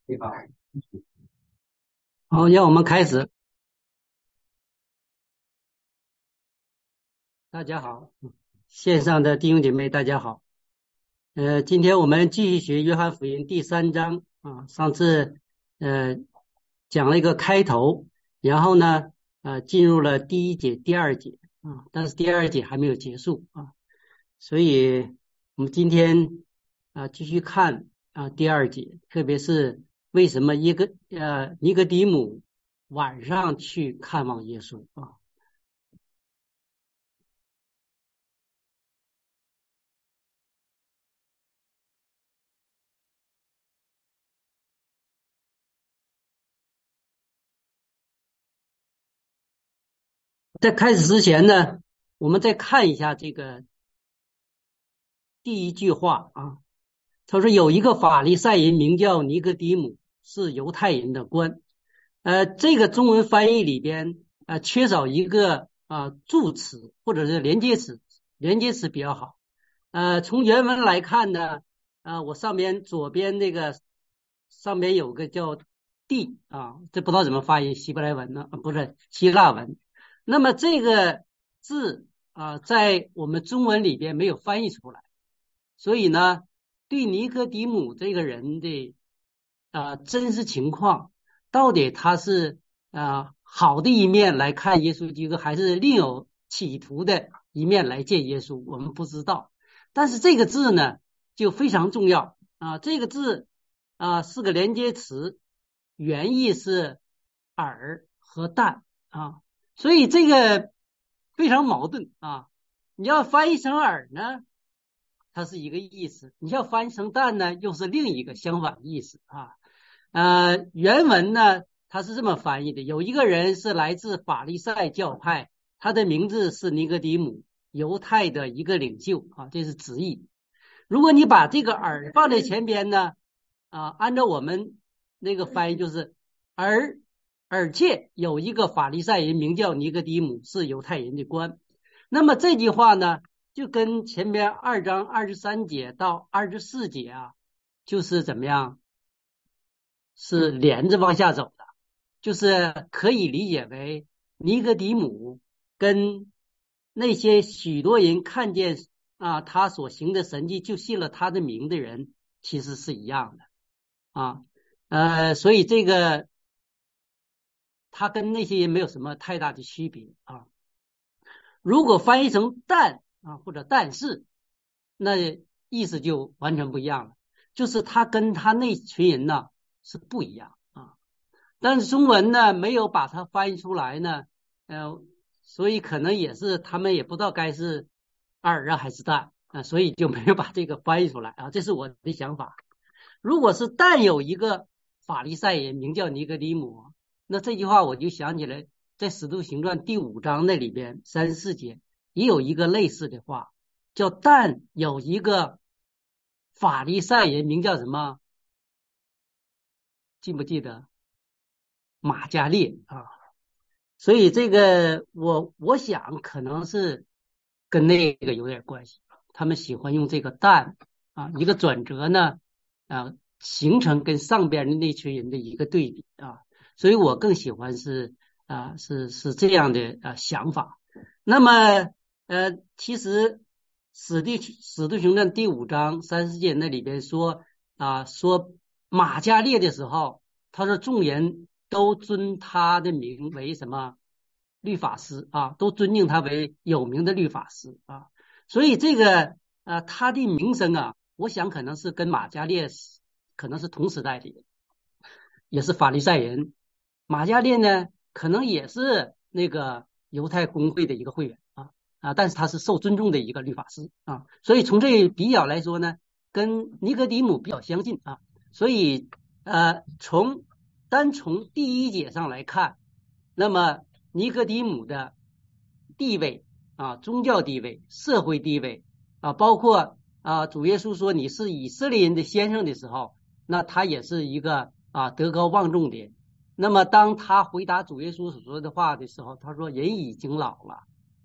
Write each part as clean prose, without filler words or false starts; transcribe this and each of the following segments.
对吧？好，让我们开始。大家好，线上的弟兄姐妹大家好。今天我们继续学约翰福音第3章啊。上次呃讲了一个开头，然后呢进入了第1节、第2节啊，但是第2节还没有结束啊，所以我们今天继续看第2节，特别是为什么尼哥底母晚上去看望耶稣啊。在开始之前呢，我们再看一下这个第1句话啊。他说有一个法利赛人名叫尼哥底母，是犹太人的官。这个中文翻译里边缺少一个助词或者是连接词，连接词比较好。从原文来看呢，我左边那个上边有个叫地啊，这不知道怎么发音，希伯来文呢，不是希腊文。那么这个字在我们中文里边没有翻译出来，所以呢，对尼哥底母这个人的真实情况，到底他是好的一面来看耶稣基督，还是另有企图的一面来见耶稣，我们不知道。但是这个字呢就非常重要这个字是个连接词，原意是耳和蛋所以这个非常矛盾你要翻译成耳呢，它是一个意思；你要翻译成蛋呢，又是另一个相反的意思原文呢，它是这么翻译的：有一个人是来自法利赛教派，他的名字是尼哥底母，犹太的一个领袖这是直译。如果你把这个耳放在前边呢按照我们那个翻译就是而且有一个法利赛人名叫尼哥底母，是犹太人的官。那么这句话呢，就跟前面2章23节到24节就是怎么样，是连着往下走的，就是可以理解为尼哥底母跟那些许多人看见他所行的神迹就信了他的名的人其实是一样的所以这个他跟那些人没有什么太大的区别如果翻译成但或者但是，那意思就完全不一样了，就是他跟他那群人呢是不一样但是中文呢没有把它翻译出来呢所以可能也是他们也不知道该是耳还是蛋所以就没有把这个翻译出来这是我的想法。如果是但有一个法利赛人名叫尼哥底母，那这句话我就想起来在使徒行传第5章那里边34节也有一个类似的话，叫但有一个法利赛人名叫什么，记不记得？马加列所以这个我想可能是跟那个有点关系，他们喜欢用这个但一个转折呢形成跟上边的那群人的一个对比所以我更喜欢是这样的想法。那么其实使徒行传第5章34节那里边说说马加列的时候，他说众人都尊他的名为什么律法师都尊敬他为有名的律法师所以这个他的名声我想可能是跟马加列可能是同时代的人，也是法利赛人。马加列呢可能也是那个犹太公会的一个会员但是他是受尊重的一个律法师所以从这比较来说呢，跟尼哥底母比较相近所以单从第1节上来看，那么尼哥底母的地位宗教地位、社会地位包括主耶稣说你是以色列人的先生的时候，那他也是一个德高望重的人。那么当他回答主耶稣所说的话的时候，他说人已经老了，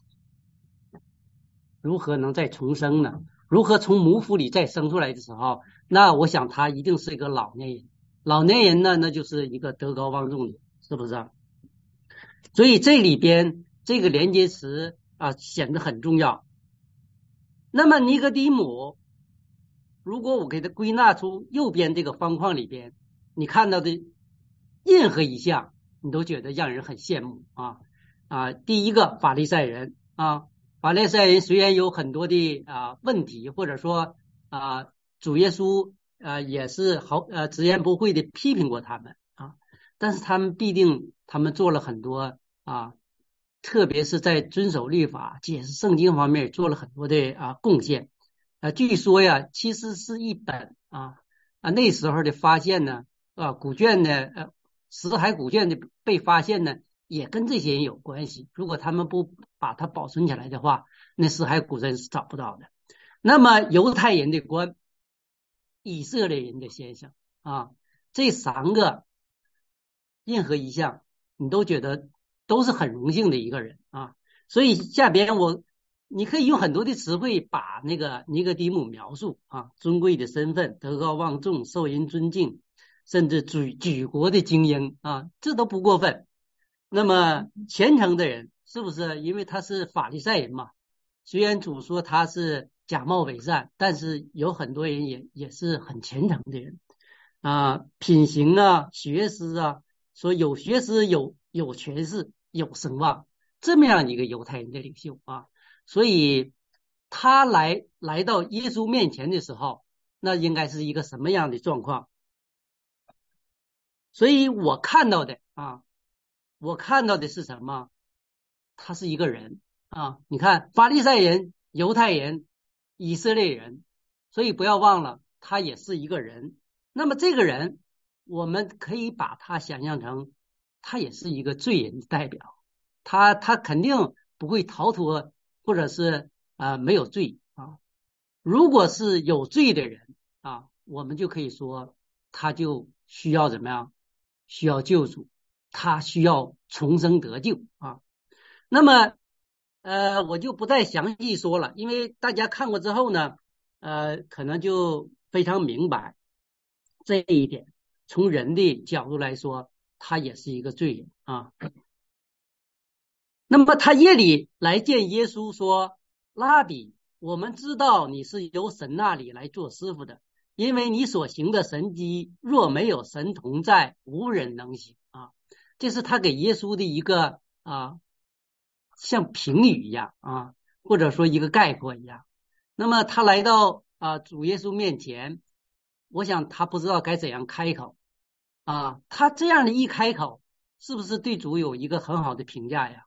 如何能再重生呢？如何从母腹里再生出来的时候，那我想他一定是一个老年人， 老年人呢，那就是一个德高望重的，是不是啊？所以这里边这个连接词啊显得很重要。那么尼哥底母，如果我给它归纳出右边这个方框里边，你看到的任何一项，你都觉得让人很羡慕啊。第一个法利赛人啊，法利赛人虽然有很多的问题，或者说主耶稣也是直言不讳的批评过他们啊，但是他们必定他们做了很多特别是在遵守律法、解释圣经方面做了很多的贡献。据说呀，其实是一本那时候的发现呢，古卷呢，死海古卷的被发现呢，也跟这些人有关系。如果他们不把它保存起来的话，那死海古卷是找不到的。那么犹太人的官，以色列人的先生这三个任何一项，你都觉得都是很荣幸的一个人所以下边你可以用很多的词汇把那个尼哥底母描述尊贵的身份、德高望重、受人尊敬，甚至举国的精英这都不过分。那么虔诚的人是不是？因为他是法利赛人嘛，虽然主说他是假冒伪善，但是有很多人也是很虔诚的人品行学识说有学识、有权势、有声望，这么样一个犹太人的领袖所以他来到耶稣面前的时候，那应该是一个什么样的状况？所以我看到的是什么？他是一个人你看法利赛人、犹太人、以色列人，所以不要忘了他也是一个人。那么这个人我们可以把他想象成他也是一个罪人的代表，他肯定不会逃脱，或者是没有罪如果是有罪的人我们就可以说他就需要怎么样？需要救主，他需要重生得救那么我就不再详细说了，因为大家看过之后呢可能就非常明白这一点。从人的角度来说，他也是一个罪人那么他夜里来见耶稣说，拉比，我们知道你是由神那里来做师傅的，因为你所行的神迹，若没有神同在，无人能行这是他给耶稣的一个像评语一样或者说一个概括一样。那么他来到主耶稣面前，我想他不知道该怎样开口他这样的一开口，是不是对主有一个很好的评价呀？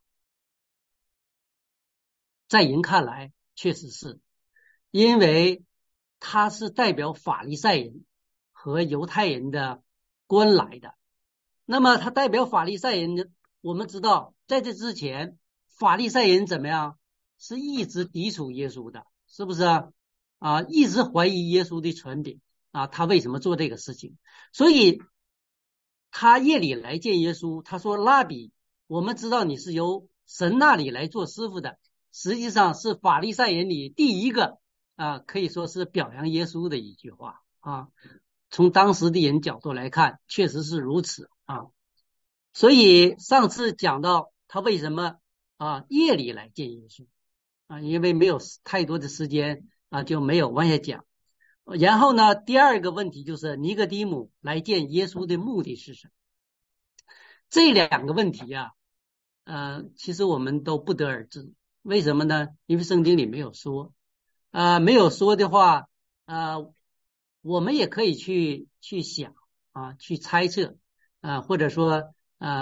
在人看来确实是，因为他是代表法利赛人和犹太人的官来的。那么他代表法利赛人，我们知道在这之前法利赛人怎么样？是一直抵触耶稣的，是不是一直怀疑耶稣的权柄他为什么做这个事情？所以他夜里来见耶稣，他说，拉比，我们知道你是由神那里来做师傅的，实际上是法利赛人里第一个可以说是表扬耶稣的一句话从当时的人角度来看，确实是如此所以上次讲到他为什么夜里来见耶稣因为没有太多的时间就没有往下讲。然后呢，第二个问题就是尼哥底母来见耶稣的目的是什么？这两个问题其实我们都不得而知。为什么呢？因为圣经里没有说没有说的话我们也可以去想去猜测或者说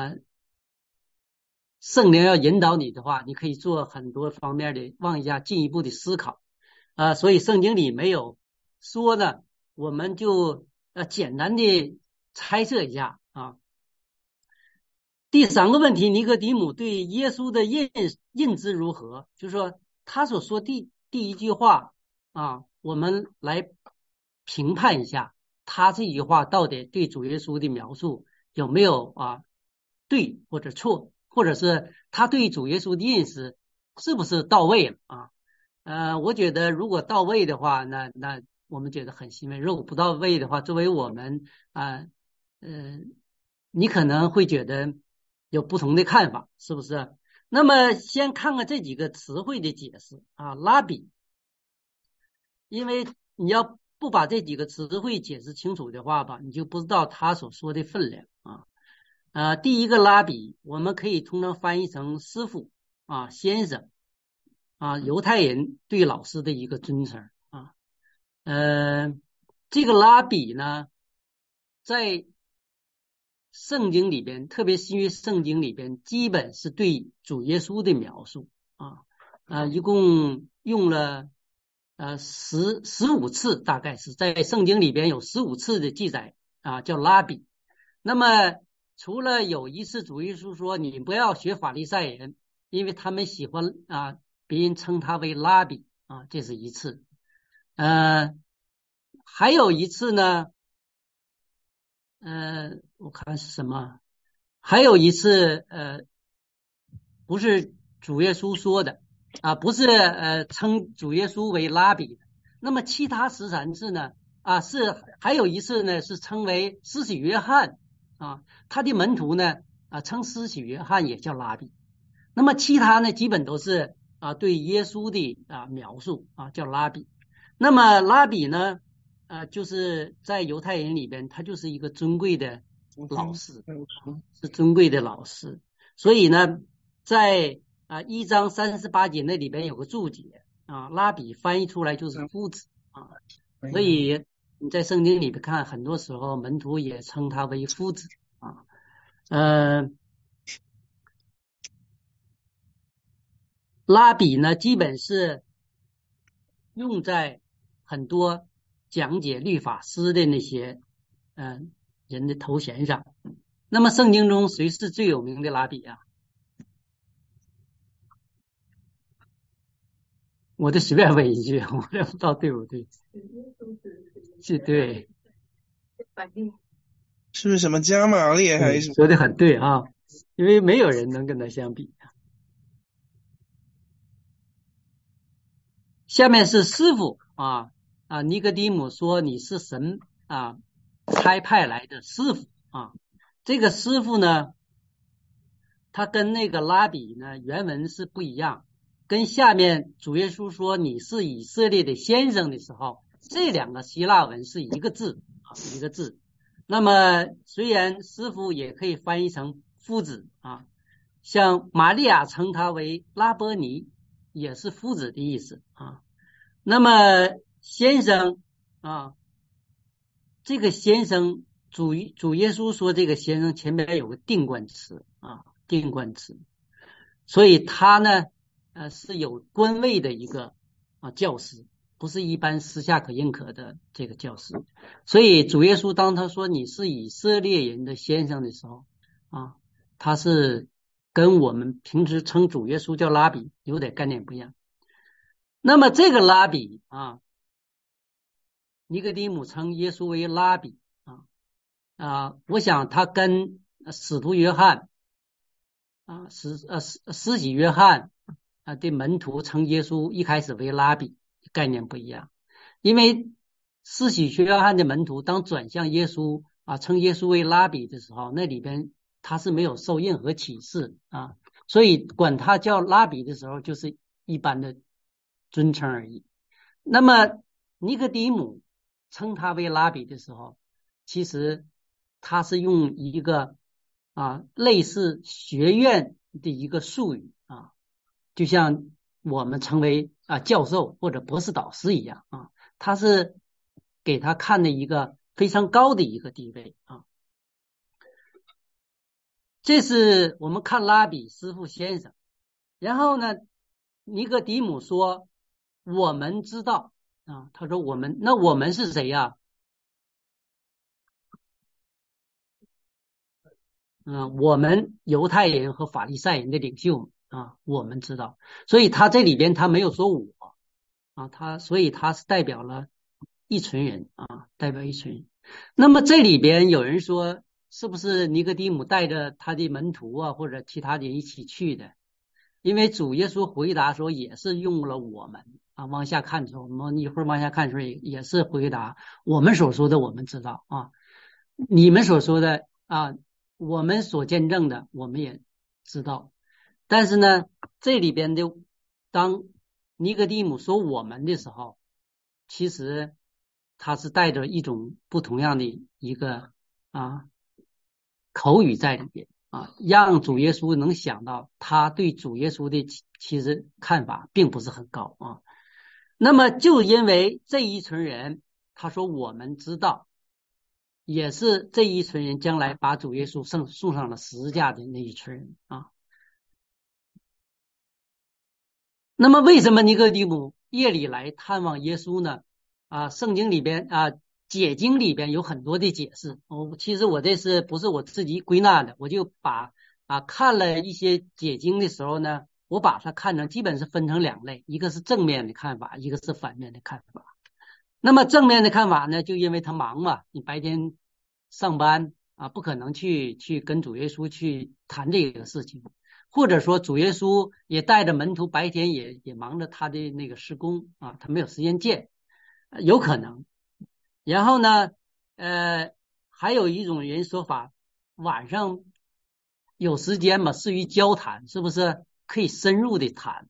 圣灵要引导你的话，你可以做很多方面的往下进一步的思考所以圣经里没有说呢，我们就简单的猜测一下第三个问题，尼哥底母对耶稣的认知如何？就是说他所说第一句话我们来评判一下他这句话到底对主耶稣的描述有没有对或者错，或者是他对主耶稣的认识是不是到位了我觉得如果到位的话，那我们觉得很欣慰；如果不到位的话，作为我们你可能会觉得有不同的看法，是不是？那么先看看这几个词汇的解释啊，拉比，因为你要不把这几个词汇解释清楚的话吧，你就不知道他所说的分量啊。第一个拉比，我们可以通常翻译成师傅啊、先生啊，犹太人对老师的一个尊称啊。这个拉比呢，在圣经里边，特别新约圣经里边，基本是对主耶稣的描述一共用了15次，大概是在圣经里边有15次的记载叫拉比。那么除了有一次主耶稣说你不要学法利赛人，因为他们喜欢别人称他为拉比这是一次。还有一次呢，我看是什么？还有一次不是主耶稣说的不是称主耶稣为拉比的。那么其他13次呢还有一次呢是称为施洗约翰他的门徒呢称施洗约翰也叫拉比。那么其他呢基本都是对耶稣的描述叫拉比。那么拉比呢就是在犹太人里边他就是一个尊贵的老师，是尊贵的老师。所以呢在1章38节那里边有个注解拉比翻译出来就是夫子所以你在圣经里边看，很多时候门徒也称他为夫子拉比呢基本是用在很多讲解律法师的那些人的头衔上。那么圣经中谁是最有名的拉比我就随便问一句，我也不知道对不对。是对， 是不是什么加玛列还是什么？ 说的很对因为没有人能跟他相比。下面是师傅尼哥底母说你是神差派来的师傅这个师傅呢，他跟那个拉比呢原文是不一样，跟下面主耶稣说你是以色列的先生的时候，这两个希腊文是一个字一个字。那么虽然师傅也可以翻译成夫子像玛利亚称他为拉波尼，也是夫子的意思那么先生这个先生主耶稣说这个先生前面有个定冠词定冠词，所以他呢是有官位的一个教师，不是一般私下可认可的这个教师。所以主耶稣当他说你是以色列人的先生的时候他是跟我们平时称主耶稣叫拉比有点概念不一样。那么这个拉比尼哥底母称耶稣为拉比我想他跟使徒约翰施洗约翰的门徒称耶稣一开始为拉比概念不一样。因为施洗约翰的门徒当转向耶稣称耶稣为拉比的时候，那里边他是没有受任何启示所以管他叫拉比的时候就是一般的尊称而已。那么尼哥底母称他为拉比的时候，其实他是用一个类似学院的一个术语就像我们称为教授或者博士导师一样他是给他看的一个非常高的一个地位这是我们看拉比师傅先生。然后呢尼哥底母说我们知道他说我们，那我们是谁我们犹太人和法利赛人的领袖我们知道。所以他这里边他没有说我所以他是代表了一群人代表一群人。那么这里边有人说是不是尼哥底母带着他的门徒或者其他人一起去的？因为主耶稣回答说也是用了我们往下看的时候，我们一会儿往下看的时候也是回答我们所说的我们知道你们所说的啊，我们所见证的，我们也知道。但是呢，这里边的当尼哥底母说我们的时候，其实他是带着一种不同样的一个啊口语在里边啊，让主耶稣能想到他对主耶稣的其实看法并不是很高啊。那么就因为这一群人，他说我们知道，也是这一群人将来把主耶稣送上了十字架的那一群人啊。那么为什么尼哥底母夜里来探望耶稣呢？圣经里边解经里边有很多的解释。其实我这是不是我自己归纳的，我就把看了一些解经的时候呢，我把它看成基本是分成两类，一个是正面的看法，一个是反面的看法。那么正面的看法呢，就因为他忙嘛，你白天上班不可能去跟主耶稣去谈这个事情。或者说主耶稣也带着门徒白天也忙着他的那个施工他没有时间见，有可能。然后呢还有一种人说法，晚上有时间嘛，适于交谈，是不是可以深入的谈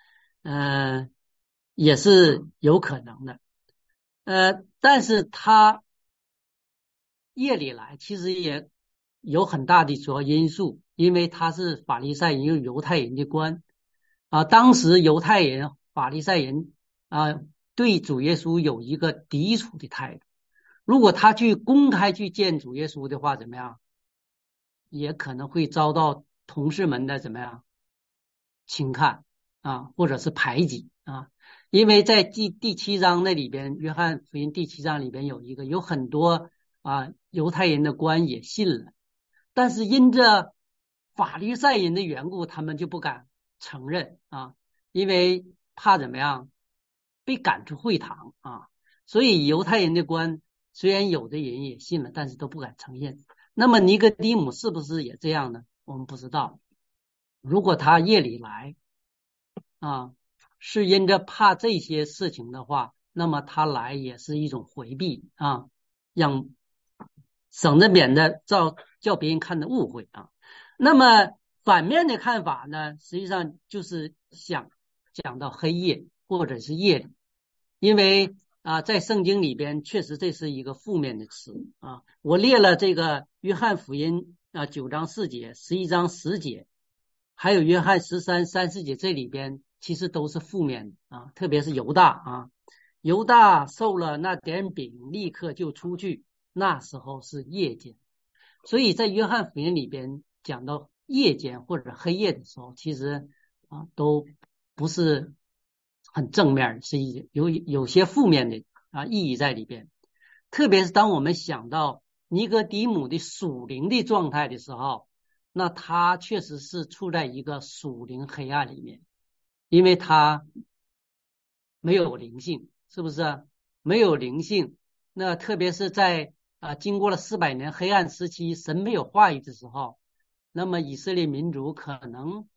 也是有可能的。但是他夜里来其实也有很大的主要因素，因为他是法利赛人又犹太人的官当时犹太人法利赛人对主耶稣有一个抵触的态度，如果他去公开去见主耶稣的话，怎么样，也可能会遭到同事们的怎么样轻看或者是排挤因为在第七章那里边，约翰福音第七章里边有很多犹太人的官也信了，但是因着法利赛人的缘故，他们就不敢承认因为怕怎么样被赶出会堂所以犹太人的官虽然有的人也信了，但是都不敢承认。那么尼哥底母是不是也这样呢？我们不知道。如果他夜里来是因着怕这些事情的话，那么他来也是一种回避让省得免得叫别人看的误会那么反面的看法呢，实际上就是讲到黑夜或者是夜里，因为在圣经里边确实这是一个负面的词我列了这个约翰福音9章4节、11章10节，还有约翰13、34节，这里边其实都是负面的特别是犹大犹大受了那点饼，立刻就出去，那时候是夜间。所以在约翰福音里边讲到夜间或者黑夜的时候，其实都不是很正面，是有些负面的意义在里边。特别是当我们想到尼哥底母的属灵的状态的时候，那他确实是处在一个属灵黑暗里面，因为他没有灵性，是不是没有灵性？那特别是在经过了400年黑暗时期，神没有话语的时候，那么以色列民族可能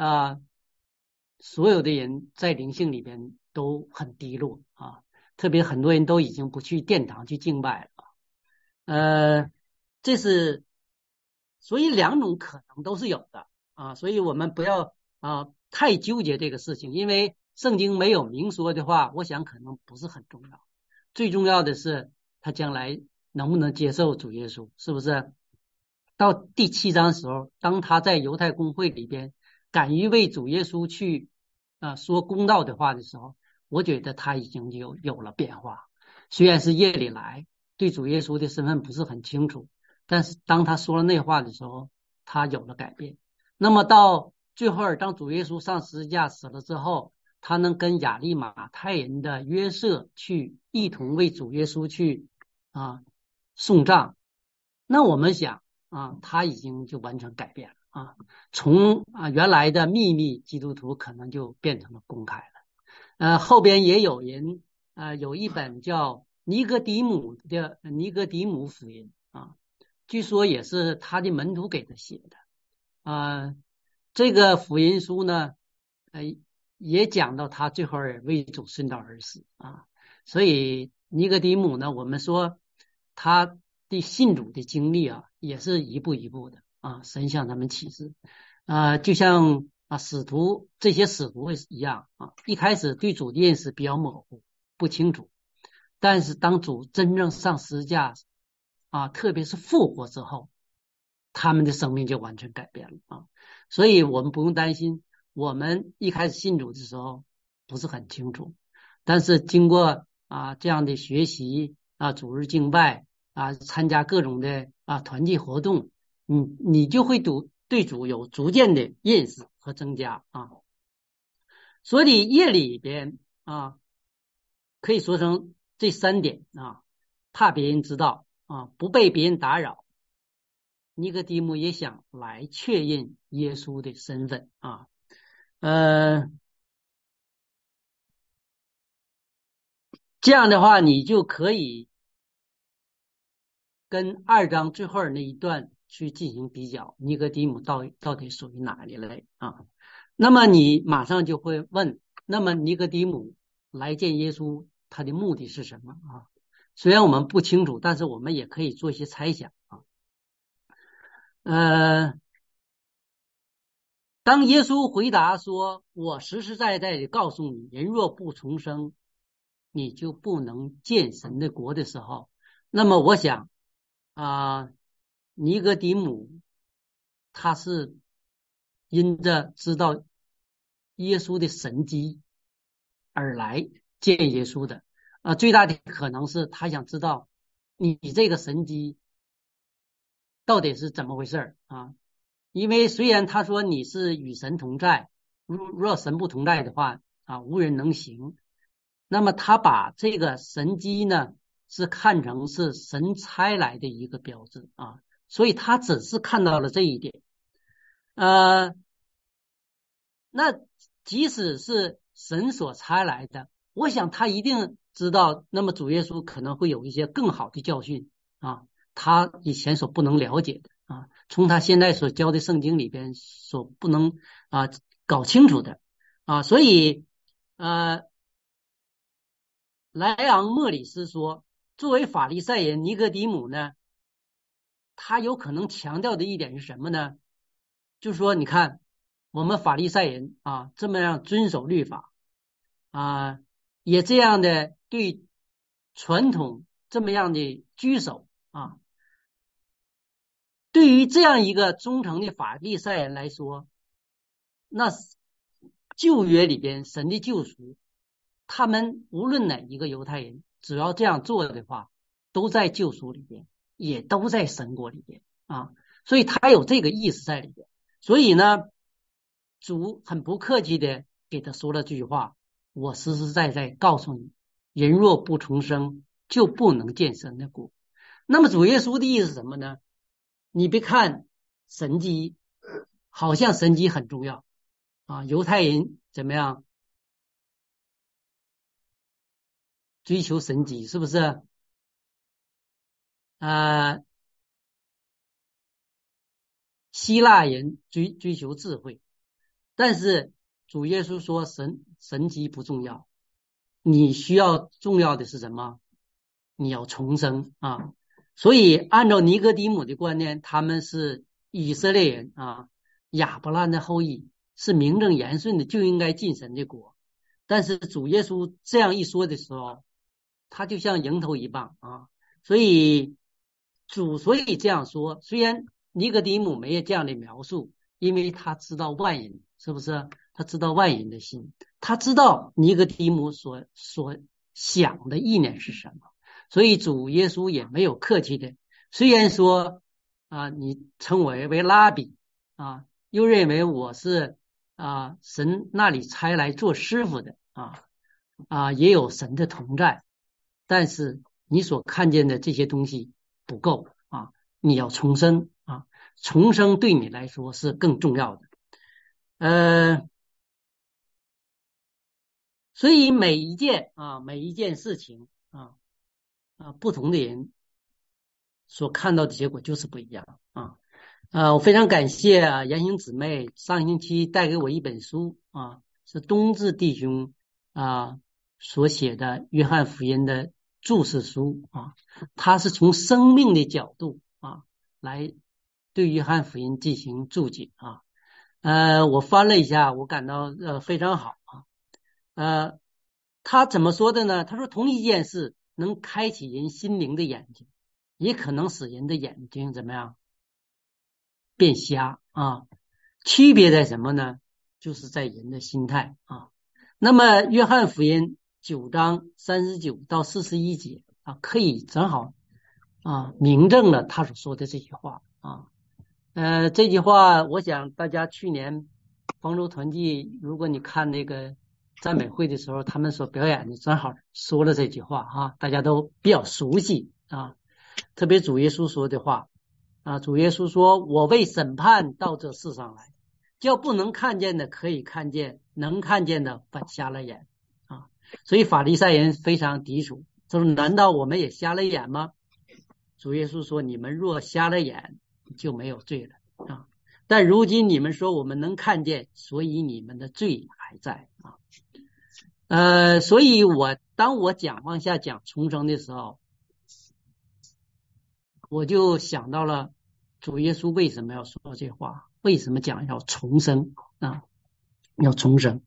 所有的人在灵性里边都很低落特别很多人都已经不去殿堂去敬拜了这是所以两种可能都是有的所以我们不要太纠结这个事情，因为圣经没有明说的话，我想可能不是很重要。最重要的是他将来能不能接受主耶稣，是不是？到第7章的时候，当他在犹太公会里边敢于为主耶稣去说公道的话的时候，我觉得他已经有了变化。虽然是夜里来，对主耶稣的身份不是很清楚，但是当他说了那话的时候，他有了改变。那么到最后当主耶稣上十字架死了之后，他能跟亚利马太人的约瑟去一同为主耶稣去送葬，那我们想他已经就完全改变了从原来的秘密基督徒可能就变成了公开了后边也有人有一本叫尼哥底母的尼哥底母福音据说也是他的门徒给他写的这个福音书呢也讲到他最后为主殉道而死所以尼哥底母呢，我们说他的信主的经历啊，也是一步一步的啊，神向他们启示就像这些使徒一样啊，一开始对主的认识比较模糊不清楚，但是当主真正上十字架特别是复活之后，他们的生命就完全改变了啊。所以我们不用担心，我们一开始信主的时候不是很清楚，但是经过这样的学习主日敬拜参加各种的团契活动，你就会对主有逐渐的认识和增加啊。所以夜里边可以说成这3点怕别人知道不被别人打扰。尼哥底母也想来确认耶稣的身份这样的话你就可以跟2章最后那一段去进行比较，尼哥底母到底属于哪一类那么你马上就会问，那么尼哥底母来见耶稣他的目的是什么虽然我们不清楚，但是我们也可以做一些猜想当耶稣回答说我实实在在的告诉你，人若不重生你就不能见神的国的时候，那么我想尼哥底母他是因着知道耶稣的神迹而来见耶稣的最大的可能是他想知道你这个神迹到底是怎么回事因为虽然他说你是与神同在，若神不同在的话无人能行，那么他把这个神迹呢是看成是神差来的一个标志所以他只是看到了这一点那即使是神所差来的，我想他一定知道，那么主耶稣可能会有一些更好的教训他以前所不能了解的从他现在所教的圣经里边所不能搞清楚的所以莱昂莫里斯说，作为法利赛人尼哥底母呢，他有可能强调的一点是什么呢？就是说你看我们法利赛人这么样遵守律法也这样的对传统这么样的居守对于这样一个忠诚的法利赛人来说，那旧约里边神的救赎，他们无论哪一个犹太人只要这样做的话，都在救赎里边，也都在神国里边所以他有这个意思在里边。所以呢主很不客气的给他说了这句话，我实实在在告诉你，人若不重生就不能见神的国。那么主耶稣的意思是什么呢？你别看神迹好像神迹很重要犹太人怎么样追求神迹，是不是希腊人追求智慧，但是主耶稣说神迹不重要，你需要重要的是什么？你要重生所以按照尼哥底母的观念，他们是以色列人亚伯拉罕的后裔，是名正言顺的就应该进神的国。但是主耶稣这样一说的时候，他就像迎头一棒所以这样说，虽然尼哥底母没有这样的描述，因为他知道万人，是不是？他知道万人的心，他知道尼哥底母所想的意念是什么，所以主耶稣也没有客气的，虽然说你称我为拉比又认为我是神那里差来做师傅的也有神的同在，但是你所看见的这些东西不够你要重生重生对你来说是更重要的所以每一件事情不同的人所看到的结果就是不一样我非常感谢杨兴姊妹上星期带给我一本书是冬至弟兄所写的约翰福音的注释书啊，他是从生命的角度啊来对约翰福音进行注解啊。我翻了一下，我感到非常好啊。他怎么说的呢？他说同一件事能开启人心灵的眼睛，也可能使人的眼睛怎么样变瞎啊。区别在什么呢？就是在人的心态啊。那么约翰福音9章39到41节啊，可以正好明证了他所说的这句话啊。这句话我想大家去年方舟团契，如果你看那个赞美会的时候，他们所表演的正好说了这句话啊，大家都比较熟悉啊。特别主耶稣说的话啊，主耶稣说：“我为审判到这世上来，叫不能看见的可以看见，能看见的反瞎了眼啊。”所以法利赛人非常抵触，他说：“难道我们也瞎了眼吗？”主耶稣说：“你们若瞎了眼，就没有罪了啊。但如今你们说我们能看见，所以你们的罪还在啊。”所以当我往下讲重生的时候，我就想到了主耶稣为什么要说这话，为什么讲要重生啊？要重生。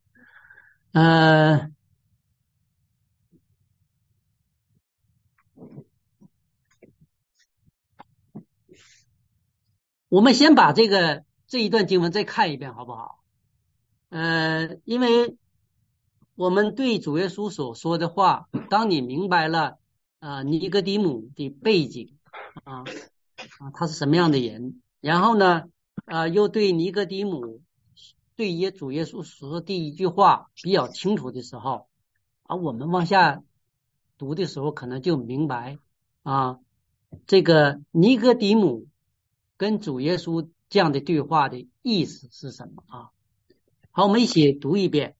我们先把这一段经文再看一遍好不好？因为我们对主耶稣所说的话，当你明白了尼哥底母的背景他是什么样的人，然后呢又对尼哥底母对主耶稣所说第一句话比较清楚的时候我们往下读的时候可能就明白这个尼哥底母跟主耶稣这样的对话的意思是什么好，我们一起读一遍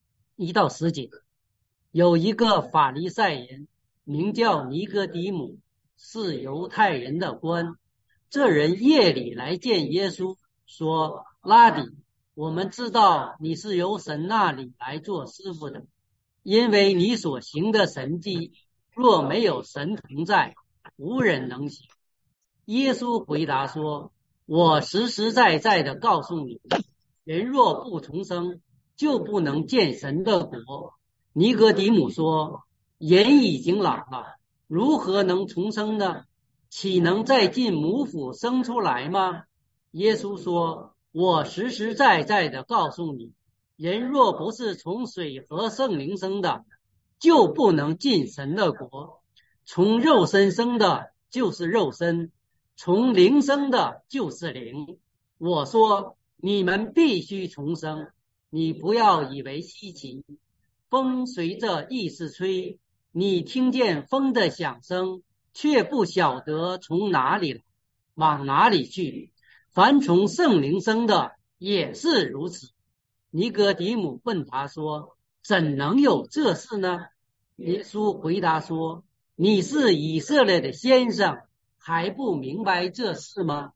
1到10节。有一个法利赛人名叫尼哥底母，是犹太人的官。这人夜里来见耶稣，说：“拉比，我们知道你是由神那里来做师傅的，因为你所行的神迹，若没有神同在，无人能行。”耶稣回答说：“我实实在在的告诉你，人若不重生，就不能见神的国。”尼哥底母说：“人已经老了，如何能重生呢？岂能再进母腹生出来吗？”耶稣说：“我实实在在的告诉你，人若不是从水和圣灵生的，就不能进神的国。从肉身生的就是肉身，从灵生的就是灵。我说你们必须重生，你不要以为稀奇。风随着意思吹，你听见风的响声，却不晓得从哪里来，往哪里去。凡从圣灵生的也是如此。”尼哥底母问他说：“怎能有这事呢？”耶稣回答说：“你是以色列的先生，还不明白这事吗？”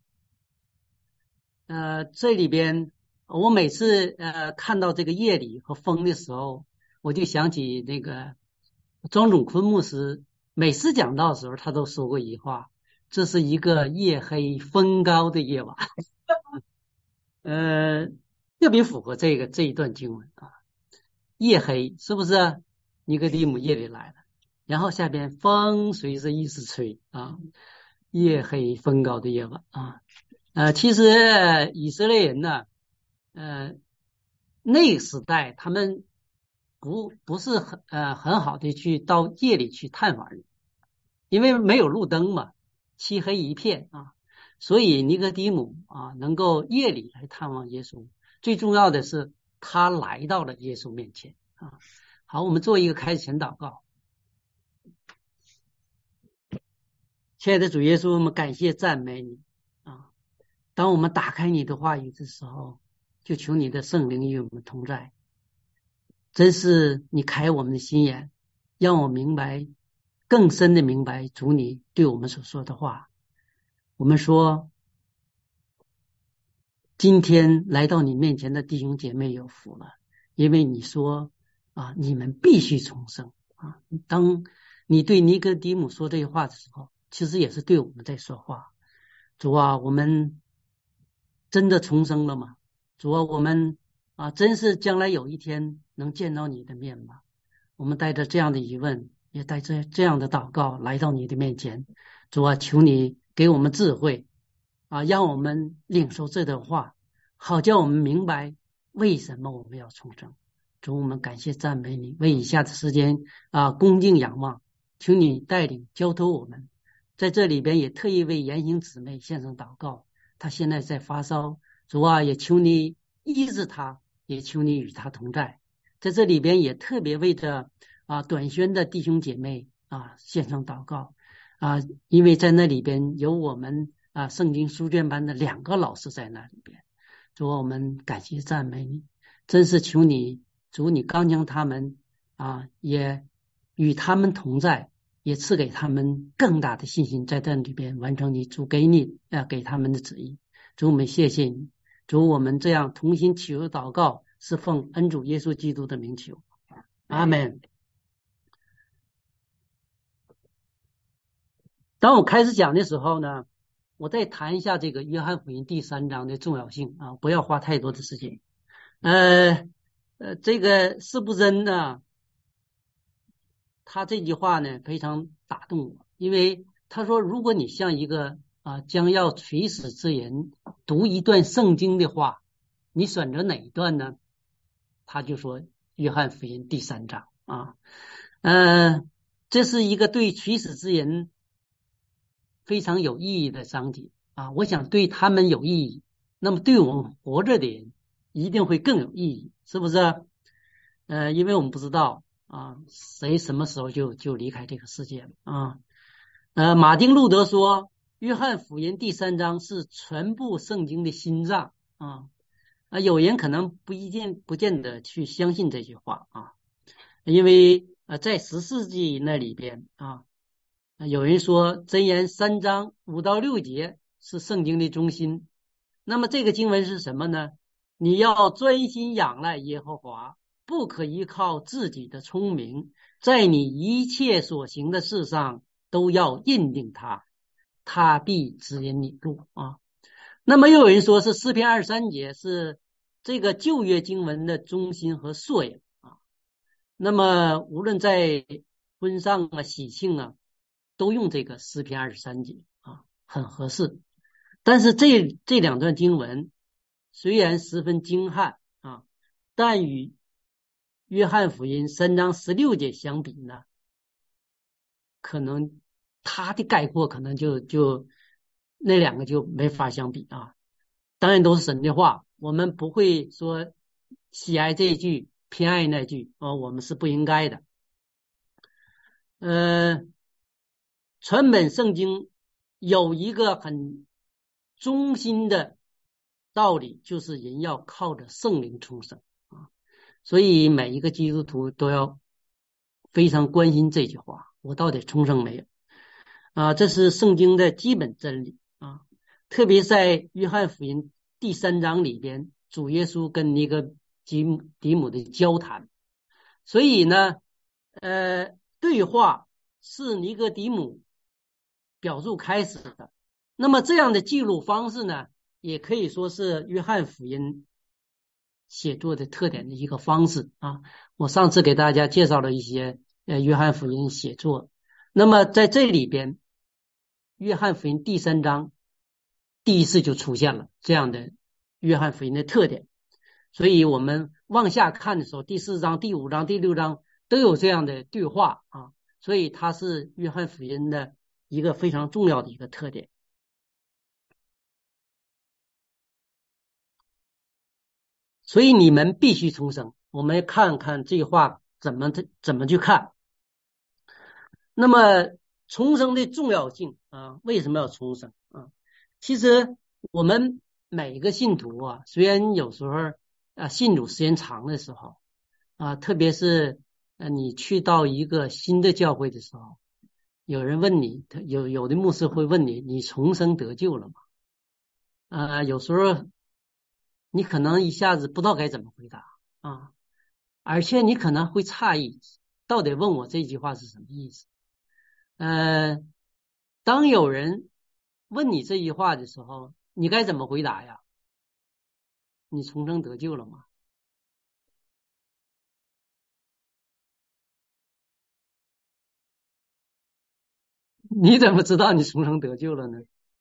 这里边我每次看到这个夜里和风的时候，我就想起那个庄主坤牧师每次讲道的时候，他都说过一句话：“这是一个夜黑风高的夜晚。”特别符合这一段经文夜黑是不是？尼哥底母夜里来了，然后下边风随着意思吹夜黑风高的夜晚其实以色列人呢那个时代他们不是很好的去到夜里去探访人，因为没有路灯嘛，漆黑一片所以尼哥底母能够夜里来探望耶稣，最重要的是他来到了耶稣面前好，我们做一个开始前祷告。亲爱的主耶稣，我们感谢赞美你当我们打开你的话语的时候，就求你的圣灵与我们同在。真是你开我们的心眼，让我明白更深的明白主你对我们所说的话。我们说今天来到你面前的弟兄姐妹有福了，因为你说你们必须重生当你对尼哥底母说这些话的时候，其实也是对我们在说话。主啊，我们真的重生了吗？主啊，我们真是将来有一天能见到你的面吗？我们带着这样的疑问，也带着这样的祷告来到你的面前。主啊，求你给我们智慧让我们领受这段话，好叫我们明白为什么我们要重生。主，我们感谢赞美你，为以下的时间恭敬仰望，求你带领交托我们。在这里边也特意为言行姊妹献上祷告，她现在在发烧，主啊，也求你医治她，也求你与她同在。在这里边也特别为着短宣的弟兄姐妹献上祷告因为在那里边有我们圣经书卷班的2个老师在那里边。主，我们感谢赞美你，真是求你主，你刚将他们也与他们同在，也赐给他们更大的信心，在这里边完成你主给他们的旨意。主，我们谢谢你。主，我们这样同心祈求祷告，是奉恩主耶稣基督的名求，阿们。当我开始讲的时候呢，我再谈一下这个约翰福音第3章的重要性不要花太多的时间。这个司布真呢，他这句话呢非常打动我，因为他说，如果你像一个将要垂死之人读一段圣经的话，你选择哪一段呢？他就说约翰福音第3章这是一个对垂死之人非常有意义的章节我想对他们有意义，那么对我们活着的人一定会更有意义，是不是？因为我们不知道谁什么时候就离开这个世界了马丁路德说，约翰福音第3章是全部圣经的心脏有人可能不见得去相信这句话因为在10世纪那里边有人说箴言3章5到6节是圣经的中心。那么这个经文是什么呢？你要专心仰赖耶和华，不可依靠自己的聪明，在你一切所行的事上都要认定他，他必指引你路那么又有人说是诗篇23节是这个旧约经文的中心和缩影那么无论在婚丧喜庆都用这个诗篇23节很合适。但是这2段经文虽然十分精悍但与约翰福音3章16节相比呢，可能它的概括可能就那2个就没法相比当然都是神的话，我们不会说喜爱这一句偏爱那句我们是不应该的。全本圣经有一个很中心的道理，就是人要靠着圣灵重生所以每一个基督徒都要非常关心这句话，我到底重生没有这是圣经的基本真理特别在约翰福音第3章里边，主耶稣跟尼哥底母的交谈。所以呢对话是尼哥底母表述开始的。那么这样的记录方式呢，也可以说是约翰福音写作的特点的一个方式我上次给大家介绍了一些约翰福音写作。那么在这里边，约翰福音第3章第一次就出现了这样的约翰福音的特点。所以我们往下看的时候，第4章、第5章、第6章都有这样的对话所以它是约翰福音的一个非常重要的一个特点。所以你们必须重生。我们看看这话怎么去看。那么重生的重要性为什么要重生其实我们每一个信徒虽然有时候信主时间长的时候特别是你去到一个新的教会的时候，有人问你，有的牧师会问你，你重生得救了吗有时候你可能一下子不知道该怎么回答而且你可能会诧异，到底问我这句话是什么意思当有人问你这句话的时候，你该怎么回答呀？你重生得救了吗？你怎么知道你重生得救了呢？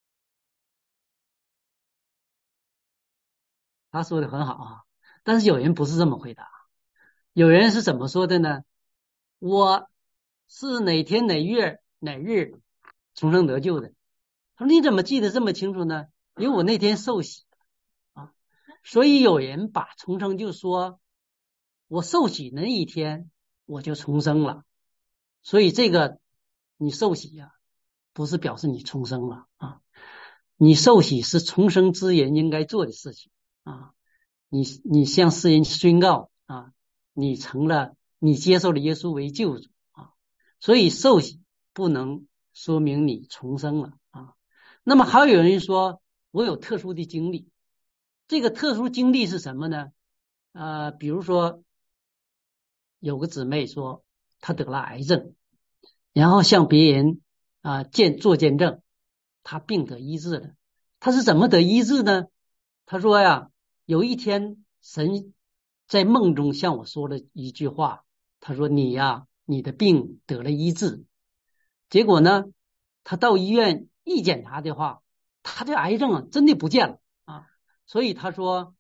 他说的很好啊，但是有人不是这么回答，有人是怎么说的呢？我是哪天哪月哪日重生得救的。他说你怎么记得这么清楚呢？因为我那天受洗啊。所以有人把重生就说我受洗那一天我就重生了。所以这个你受洗呀，不是表示你重生了啊。你受洗是重生之人应该做的事情啊。你向世人宣告啊，你接受了耶稣为救主啊。所以受洗不能说明你重生了啊。那么还有人说我有特殊的经历，这个特殊经历是什么呢？比如说有个姊妹说她得了癌症，然后向别人做见证，她病得医治了。她是怎么得医治呢？她说呀，有一天神在梦中向我说了一句话，他说你呀，你的病得了医治。结果呢，他到医院一检查的话，他这癌症真的不见了啊。所以他说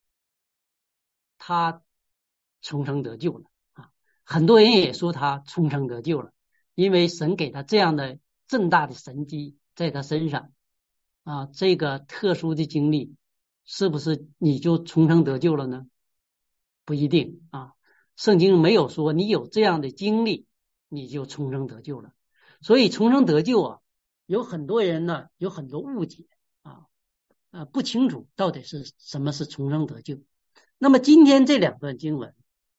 他重生得救了啊。很多人也说他重生得救了，因为神给他这样的正大的神迹在他身上啊。这个特殊的经历是不是你就重生得救了呢？不一定啊。圣经没有说你有这样的经历你就重生得救了。所以重生得救啊，有很多人呢有很多误解啊，不清楚到底是什么是重生得救。那么今天这两段经文，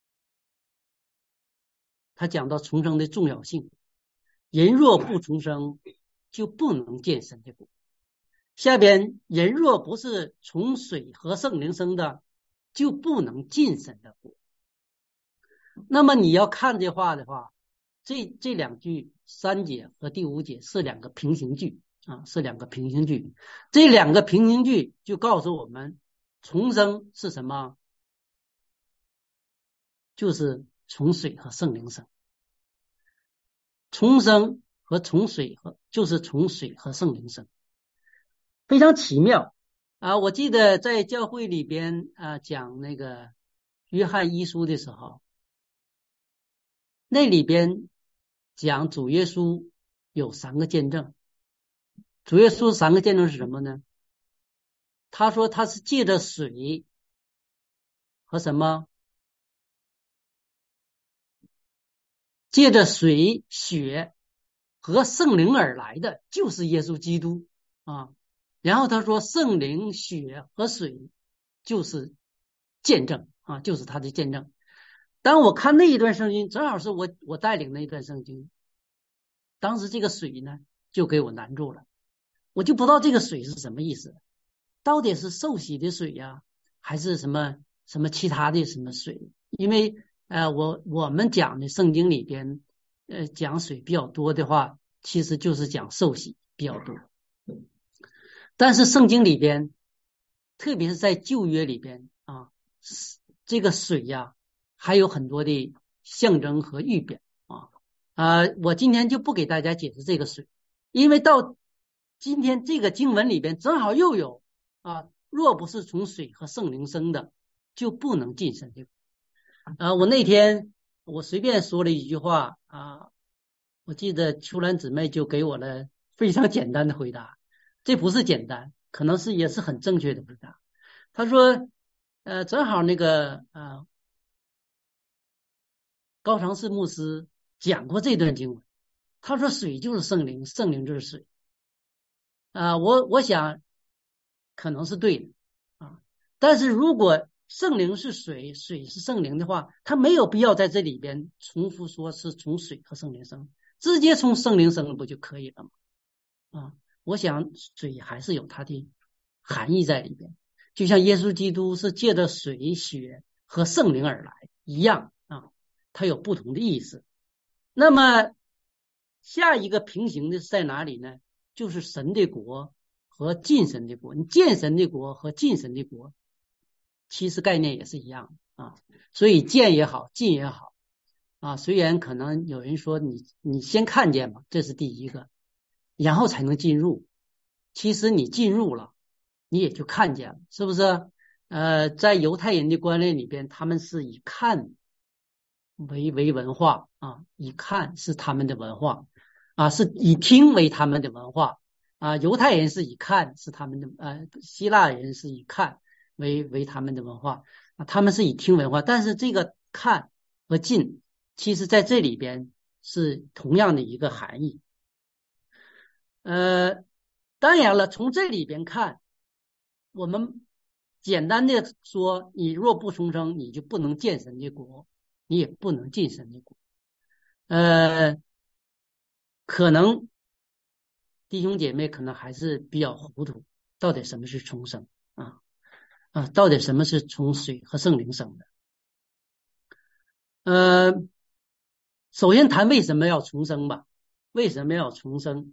他讲到重生的重要性，人若不重生，就不能见神的国。下边人若不是从水和圣灵生的，就不能进神的国。那么你要看这话的话，这两句3节和第5节是两个平行句啊，是两个平行句。这两个平行句就告诉我们，重生是什么？就是从水和圣灵生。重生和从水就是从水和圣灵生，非常奇妙啊！我记得在教会里边讲那个约翰一书的时候，那里边讲主耶稣有3个见证。主耶稣3个见证是什么呢？他说他是借着水和什么？借着水、血和圣灵而来的就是耶稣基督啊。然后他说圣灵、血和水就是见证啊，就是他的见证。当我看那一段圣经，正好是我带领那一段圣经，当时这个水呢就给我难住了，我就不知道这个水是什么意思，到底是受洗的水呀，还是什么其他的什么水？因为我们讲的圣经里边讲水比较多的话，其实就是讲受洗比较多。但是圣经里边，特别是在旧约里边啊，这个水呀还有很多的象征和预表我今天就不给大家解释这个水，因为到今天这个经文里边正好又有若不是从水和圣灵生的，就不能进神的国。我那天我随便说了一句话我记得秋兰姊妹就给我了非常简单的回答，这不是简单，可能是也是很正确的回答。她说正好那个高长士牧师讲过这段经文，他说水就是圣灵，圣灵就是水我想可能是对的但是如果圣灵是水，水是圣灵的话，他没有必要在这里边重复说是从水和圣灵生，直接从圣灵生不就可以了吗我想水还是有它的含义在里边，就像耶稣基督是借着水、血和圣灵而来一样它有不同的意思。那么下一个平行的是在哪里呢？就是神的国和近神的国。你见神的国和近神的国，其实概念也是一样啊。所以见也好，近也好啊，虽然可能有人说你先看见嘛，这是第一个，然后才能进入。其实你进入了，你也就看见了，是不是？在犹太人的观念里边，他们是以看为文化啊，以看是他们的文化啊，是以听为他们的文化啊。犹太人是以看是他们的希腊人是以看为他们的文化啊，他们是以听文化，但是这个看和近，其实在这里边是同样的一个含义。当然了，从这里边看，我们简单的说，你若不重生，你就不能见神的国，你也不能进神的国。可能弟兄姐妹可能还是比较糊涂，到底什么是重生到底什么是从水和圣灵生的？首先谈为什么要重生吧？为什么要重生？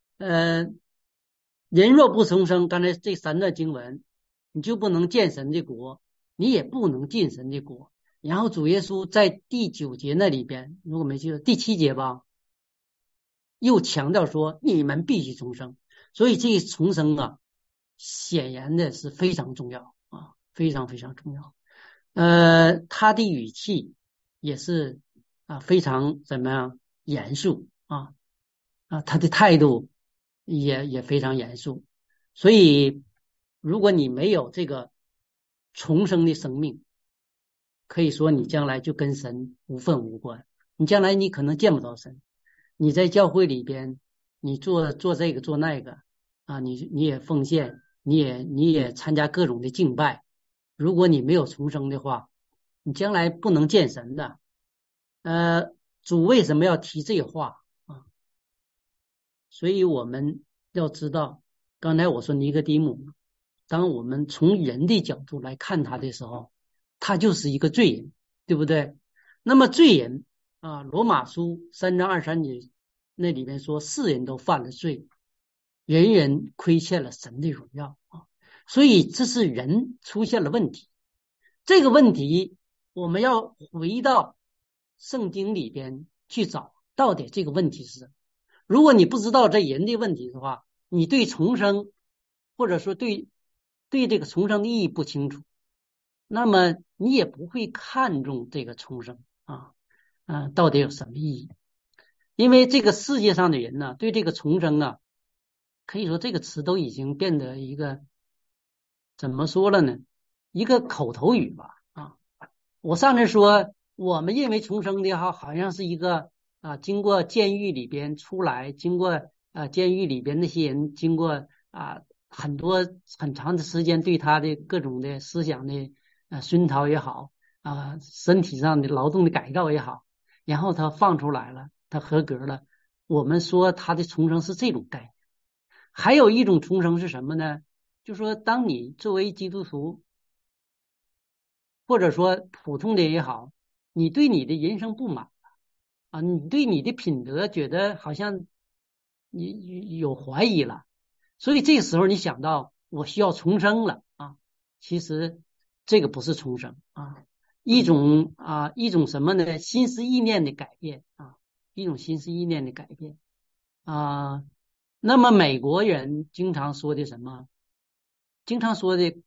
人若不重生，刚才这3段经文，你就不能见神的国，你也不能进神的国。然后主耶稣在第9节那里边，如果没记错，第7节吧，又强调说你们必须重生。所以这个重生啊，显然的是非常重要啊，非常非常重要。他的语气也是非常怎么样严肃他的态度也非常严肃。所以如果你没有这个重生的生命，可以说你将来就跟神无分无关，你将来你可能见不到神。你在教会里边，你做这个做那个你也奉献，你也参加各种的敬拜。如果你没有重生的话，你将来不能见神的。主为什么要提这话啊？所以我们要知道，刚才我说尼哥底母，当我们从人的角度来看他的时候，他就是一个罪人，对不对？那么罪人罗马书3章23节那里面说，世人都犯了罪，人人亏欠了神的荣耀所以这是人出现了问题。这个问题我们要回到圣经里边去找，到底这个问题是什么。如果你不知道这人的问题的话，你对重生或者说对这个重生的意义不清楚，那么你也不会看重这个重生到底有什么意义。因为这个世界上的人呢，对这个重生可以说这个词都已经变得一个怎么说了呢，一个口头语吧我上次说我们认为重生的好像是一个经过监狱里边出来，经过监狱里边那些人经过很长的时间对他的各种的思想的熏陶也好身体上的劳动的改造也好，然后他放出来了，他合格了，我们说他的重生是这种概念。还有一种重生是什么呢？就是说当你作为基督徒或者说普通的也好，你对你的人生不满你对你的品德觉得好像你有怀疑了，所以这个时候你想到我需要重生了其实这个不是重生一种什么呢？心思意念的改变一种心思意念的改变那么美国人经常说的什么？经常说的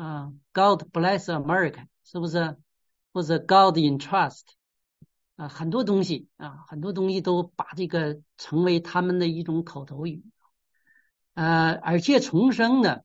God bless America， 是不是？或者 God in trust很多东西很多东西都把这个成为他们的一种口头语而且重生呢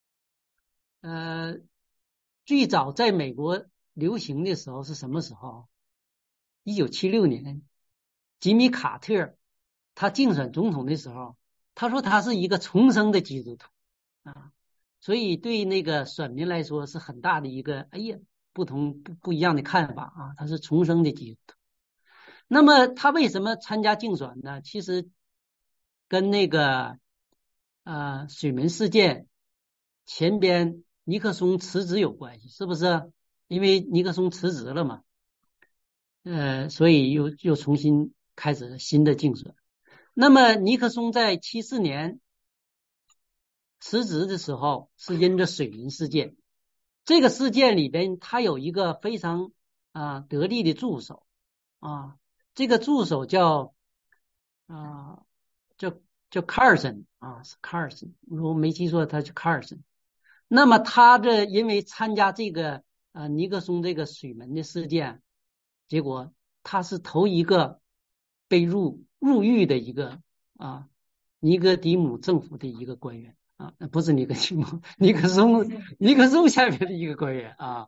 最早在美国流行的时候是什么时候？1976年吉米卡特他竞选总统的时候，他说他是一个重生的基督徒所以对那个选民来说是很大的一个不一样的看法他是重生的基督徒。那么他为什么参加竞选呢？其实跟那个水门事件前边尼克松辞职有关系，是不是？因为尼克松辞职了嘛所以又重新开始新的竞选。 那么尼克松在74年辞职的时候，是因着水门事件。这个事件里边，他有一个非常得力的助手啊，这个助手叫啊叫卡尔森啊，是卡尔森，如果没记错，他是卡尔森。那么他因为参加这个尼克松这个水门的事件，结果他是头一个被入狱的一个尼哥底姆政府的一个官员啊，不是尼哥底姆，尼克松下面的一个官员啊，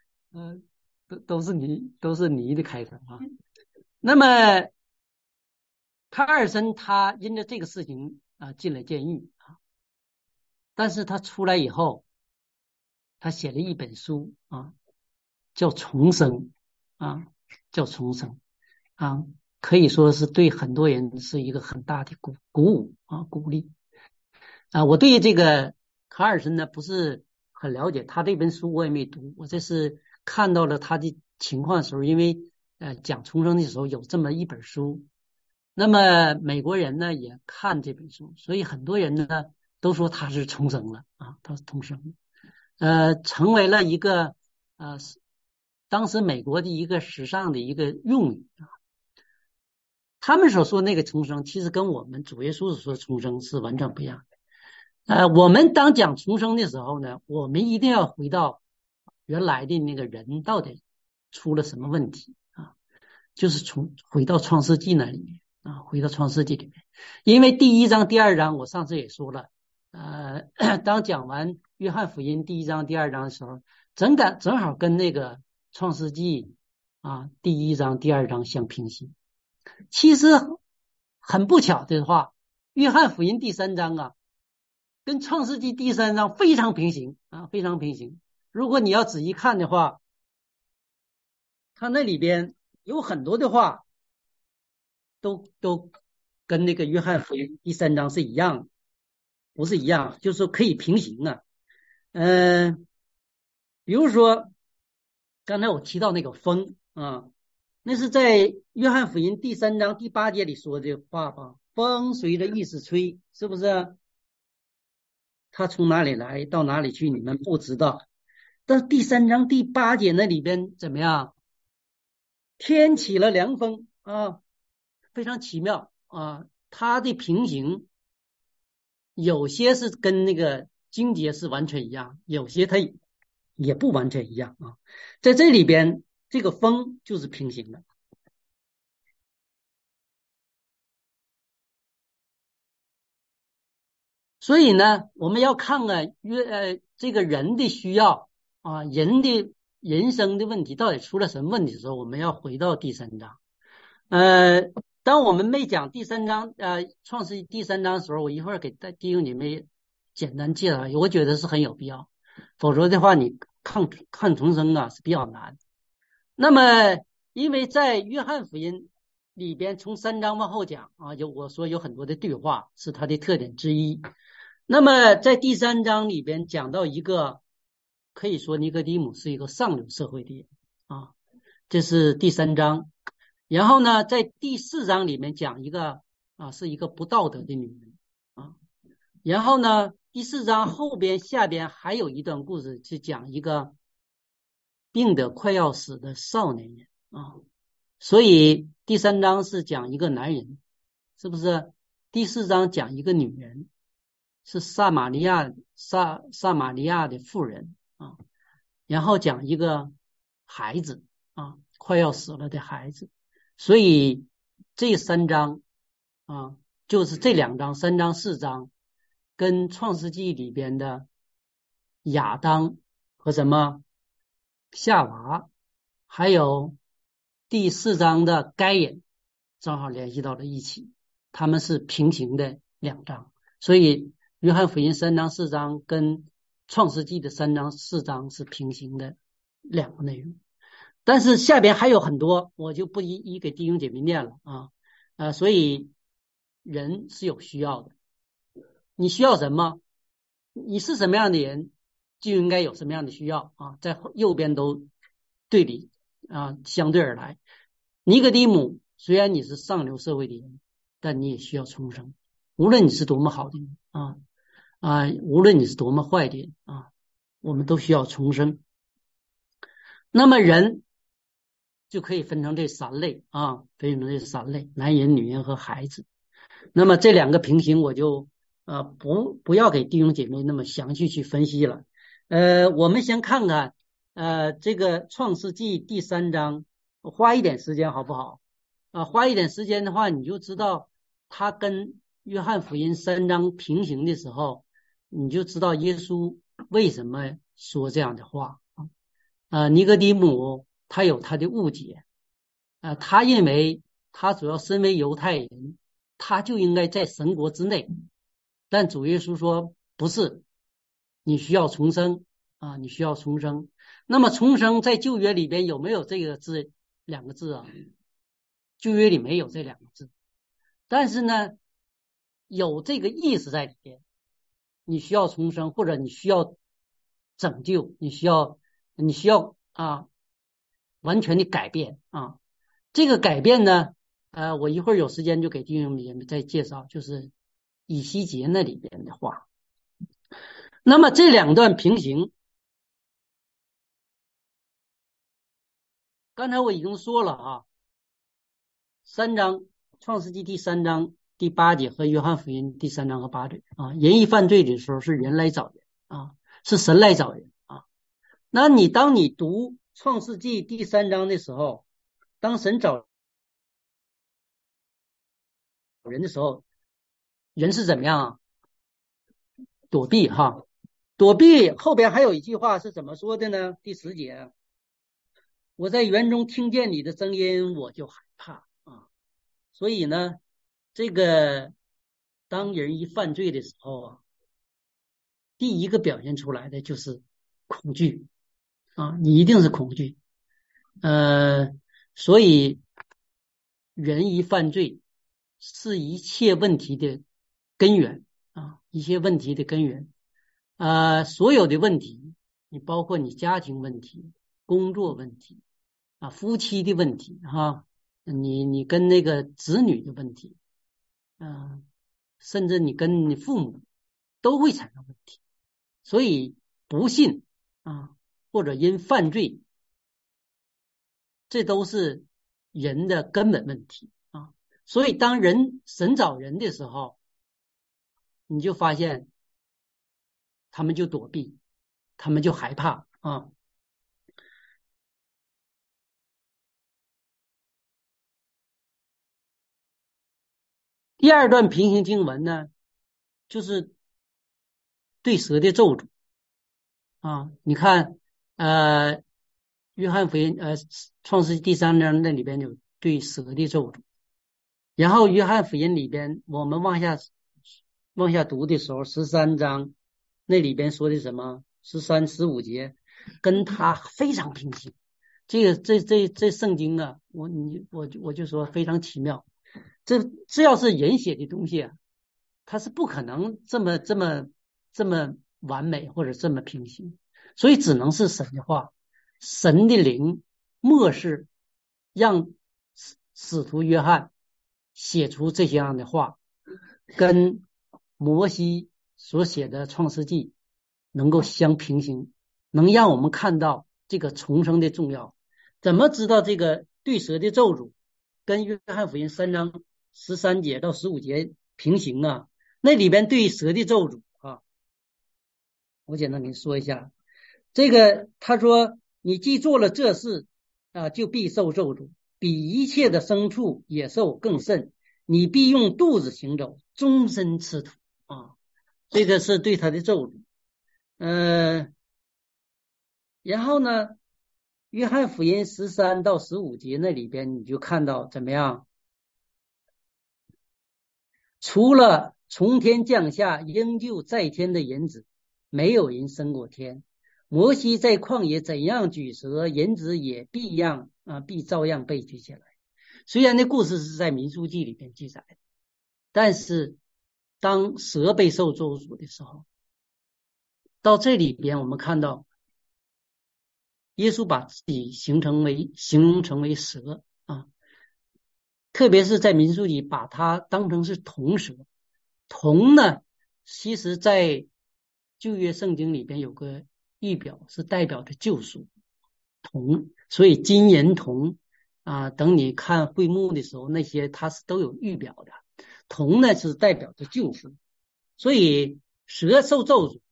都是尼的开头啊。那么卡尔森他因着这个事情进了监狱啊，但是他出来以后，他写了一本书啊，叫重生啊，叫重生啊，可以说是对很多人是一个很大的鼓舞啊，鼓励啊。我对这个卡尔森呢不是很了解，他这本书我也没读，我这是看到了他的情况的时候，因为讲重生的时候有这么一本书，那么美国人呢也看这本书，所以很多人呢都说他是重生了啊，他是重生了，成为了一个当时美国的一个时尚的一个用语啊。他们所说那个重生，其实跟我们主耶稣所说的重生是完全不一样的。我们当讲重生的时候呢，我们一定要回到原来的那个人到底出了什么问题啊？就是回到创世纪那里面啊，回到创世纪里面。因为第1章、第2章，我上次也说了，当讲完约翰福音第1章、第2章的时候，正好跟那个创世纪第1章、第2章相平行。其实很不巧的话，约翰福音第3章跟创世纪第3章非常平行啊，非常平行。如果你要仔细看的话，它那里边有很多的话都跟那个约翰福音第3章是一样的，不是一样，就是说可以平行啊。比如说刚才我提到那个风啊，那是在约翰福音第3章第8节里说的话吧？风随着意思吹，是不是？它从哪里来到哪里去，你们不知道。但第3章第8节那里边怎么样？天起了凉风啊，非常奇妙啊。它的平行有些是跟那个经节是完全一样，有些它也不完全一样啊。在这里边，这个风就是平行的。所以呢，我们要看看这个人的需要啊，人的人生的问题到底出了什么问题的时候，我们要回到第3章。当我们没讲第3章创世记第3章的时候，我一会儿给弟兄姐妹简单介绍，我觉得是很有必要，否则的话你看重生是比较难。那么因为在约翰福音里边从3章往后讲我说有很多的对话是它的特点之一。那么在第3章里边讲到一个，可以说尼哥底母是一个上流社会的人这是第3章。然后呢，在第4章里面讲一个是一个不道德的女人然后呢，第4章后边下边还有一段故事，是讲一个病得快要死的少年人所以第3章是讲一个男人，是不是？第4章讲一个女人，是撒玛利亚的妇人然后讲一个孩子快要死了的孩子。所以这3章就是这2章3章4章跟创世纪里边的亚当和什么夏娃，还有第4章的该隐正好联系到了一起，他们是平行的2章。所以约翰福音3章4章跟创世纪的3章4章是平行的2个内容。但是下边还有很多，我就不一一给弟兄姐妹念了所以人是有需要的，你需要什么，你是什么样的人，就应该有什么样的需要在右边都对比相对而来。尼哥底母虽然你是上流社会的人， 但你也需要重生。无论你是多么好的人无论你是多么坏的人我们都需要重生。那么人就可以分成这3类分成这3类，男人、女人和孩子。那么这2个平行我就不要给弟兄姐妹那么详细去分析了。我们先看看这个创世纪第3章，花一点时间好不好？花一点时间的话，你就知道它跟约翰福音3章平行的时候，你就知道耶稣为什么说这样的话。尼哥底母他有他的误解，他认为他主要身为犹太人，他就应该在神国之内，但主耶稣说不是，你需要重生你需要重生。那么重生在旧约里边有没有这个字2个字旧约里没有这2个字，但是呢有这个意思在里边，你需要重生，或者你需要拯救，你需要完全的改变这个改变呢我一会儿有时间就给弟兄们再介绍，就是以西结那里边的话。那么这2段平行，刚才我已经说了3章创世纪第3章第8节和约翰福音第3章和8节人一犯罪的时候是人来找人是神来找人那当你读创世纪第3章的时候，当神找人的时候，人是怎么样躲避躲避。后边还有一句话是怎么说的呢？第10节，我在园中听见你的声音，我就害怕所以呢这个当人一犯罪的时候第一个表现出来的就是恐惧你一定是恐惧所以人一犯罪是一切问题的根源一切问题的根源所有的问题，你包括你家庭问题、工作问题夫妻的问题你跟那个子女的问题甚至你跟你父母都会产生问题。所以不信或者因犯罪，这都是人的根本问题所以当神找人的时候，你就发现他们就躲避，他们就害怕第2段平行经文呢，就是对蛇的咒诅你看约翰福音创世第3章那里边有对蛇的咒诅，然后约翰福音里边我们往下读的时候13章那里边说的什么13、15节跟他非常平行。这圣经我就说非常奇妙，这要是人写的东西它是不可能这么完美或者这么平行，所以只能是神的话，神的灵默示让使徒约翰写出这样的话，跟摩西所写的创世纪能够相平行，能让我们看到这个重生的重要。怎么知道这个对蛇的咒诅跟约翰福音3章13节到15节平行那里边对蛇的咒诅我简单给你说一下。这个他说你既做了这事就必受咒诅，比一切的牲畜野兽更甚，你必用肚子行走，终身吃土这个是对他的咒诅然后呢约翰福音13到15节那里边你就看到怎么样，除了从天降下应就在天的人子，没有人升过天。摩西在旷野怎样举蛇，人子也必照样被举起来。虽然那故事是在民数记里边记载的，但是当蛇被受咒诅的时候，到这里边我们看到耶稣把自己形容成为蛇特别是在民数记把它当成是铜蛇。铜呢，其实在旧约圣经里边有个预表，是代表着救赎。铜，所以金银铜等你看会幕的时候，那些它是都有预表的。铜呢是代表着救赎，所以蛇受咒诅，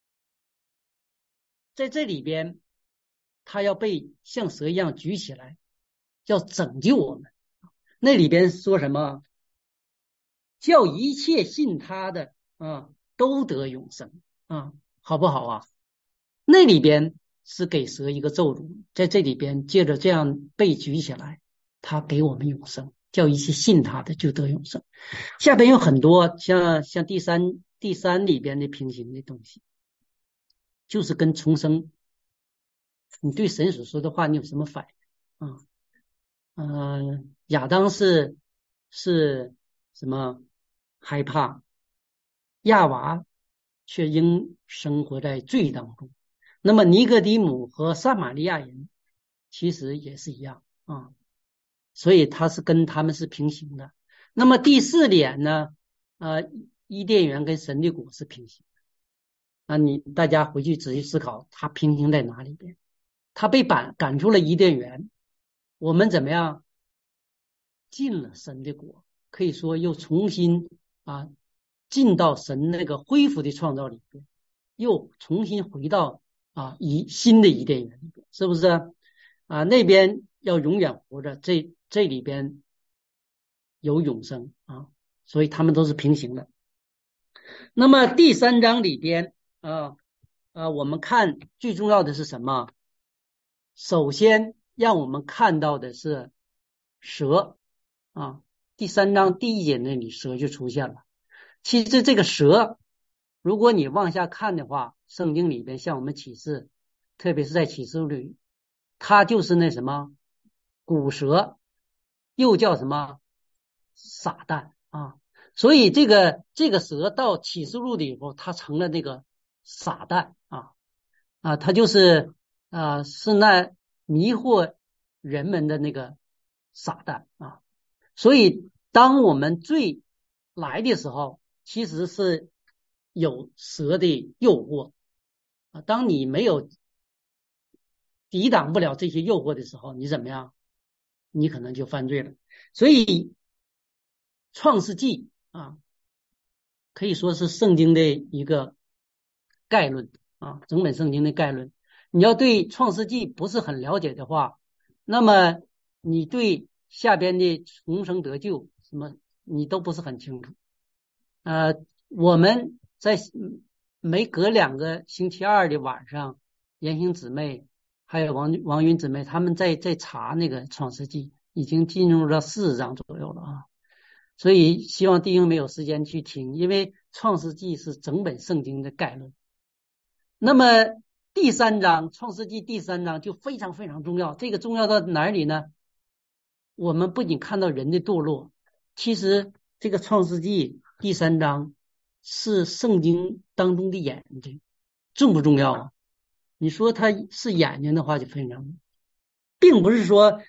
在这里边，它要被像蛇一样举起来，要拯救我们。那里边说什么？叫一切信他的都得永生好不好啊？那里边是给蛇一个咒诅，在这里边借着这样被举起来，他给我们永生，叫一切信他的就得永生。下边有很多像第三里边的平行的东西，就是跟重生。你对神所说的话，你有什么反应亚当是什么害怕，亚娃却应生活在罪当中。那么尼哥底母和撒玛利亚人其实也是一样所以他是跟他们是平行的。那么第四点呢伊甸园跟神的国是平行的大家回去仔细思考，它平行在哪里边？他被赶出了伊甸园，我们怎么样进了神的国，可以说又重新进到神那个恢复的创造里边，又重新回到新的伊甸园里边，是不是那边要永远活着，这里边有永生所以他们都是平行的。那么第3章里边我们看最重要的是什么？首先让我们看到的是蛇第3章第1节那里蛇就出现了。其实这个蛇，如果你往下看的话，圣经里边像我们启示，特别是在启示录里，它就是那什么古蛇，又叫什么撒旦所以这个蛇到启示录里以后，它成了那个撒旦它就是是那迷惑人们的那个撒旦所以当我们罪来的时候，其实是有蛇的诱惑当你没有抵挡不了这些诱惑的时候，你怎么样？你可能就犯罪了。所以创世纪可以说是圣经的一个概论整本圣经的概论。你要对创世纪不是很了解的话，那么你对下边的重生得救什么你都不是很清楚我们在每隔2个星期二的晚上，言行姊妹还有王云姊妹他们在查那个创世纪，已经进入了40章左右了所以希望弟兄没有时间去听，因为创世纪是整本圣经的概论。那么第3章创世纪第3章就非常非常重要，这个重要到哪里呢？我们不仅看到人的堕落，其实这个创世纪第3章是圣经当中的眼睛，重不重要你说它是眼睛的话就非常，并不是说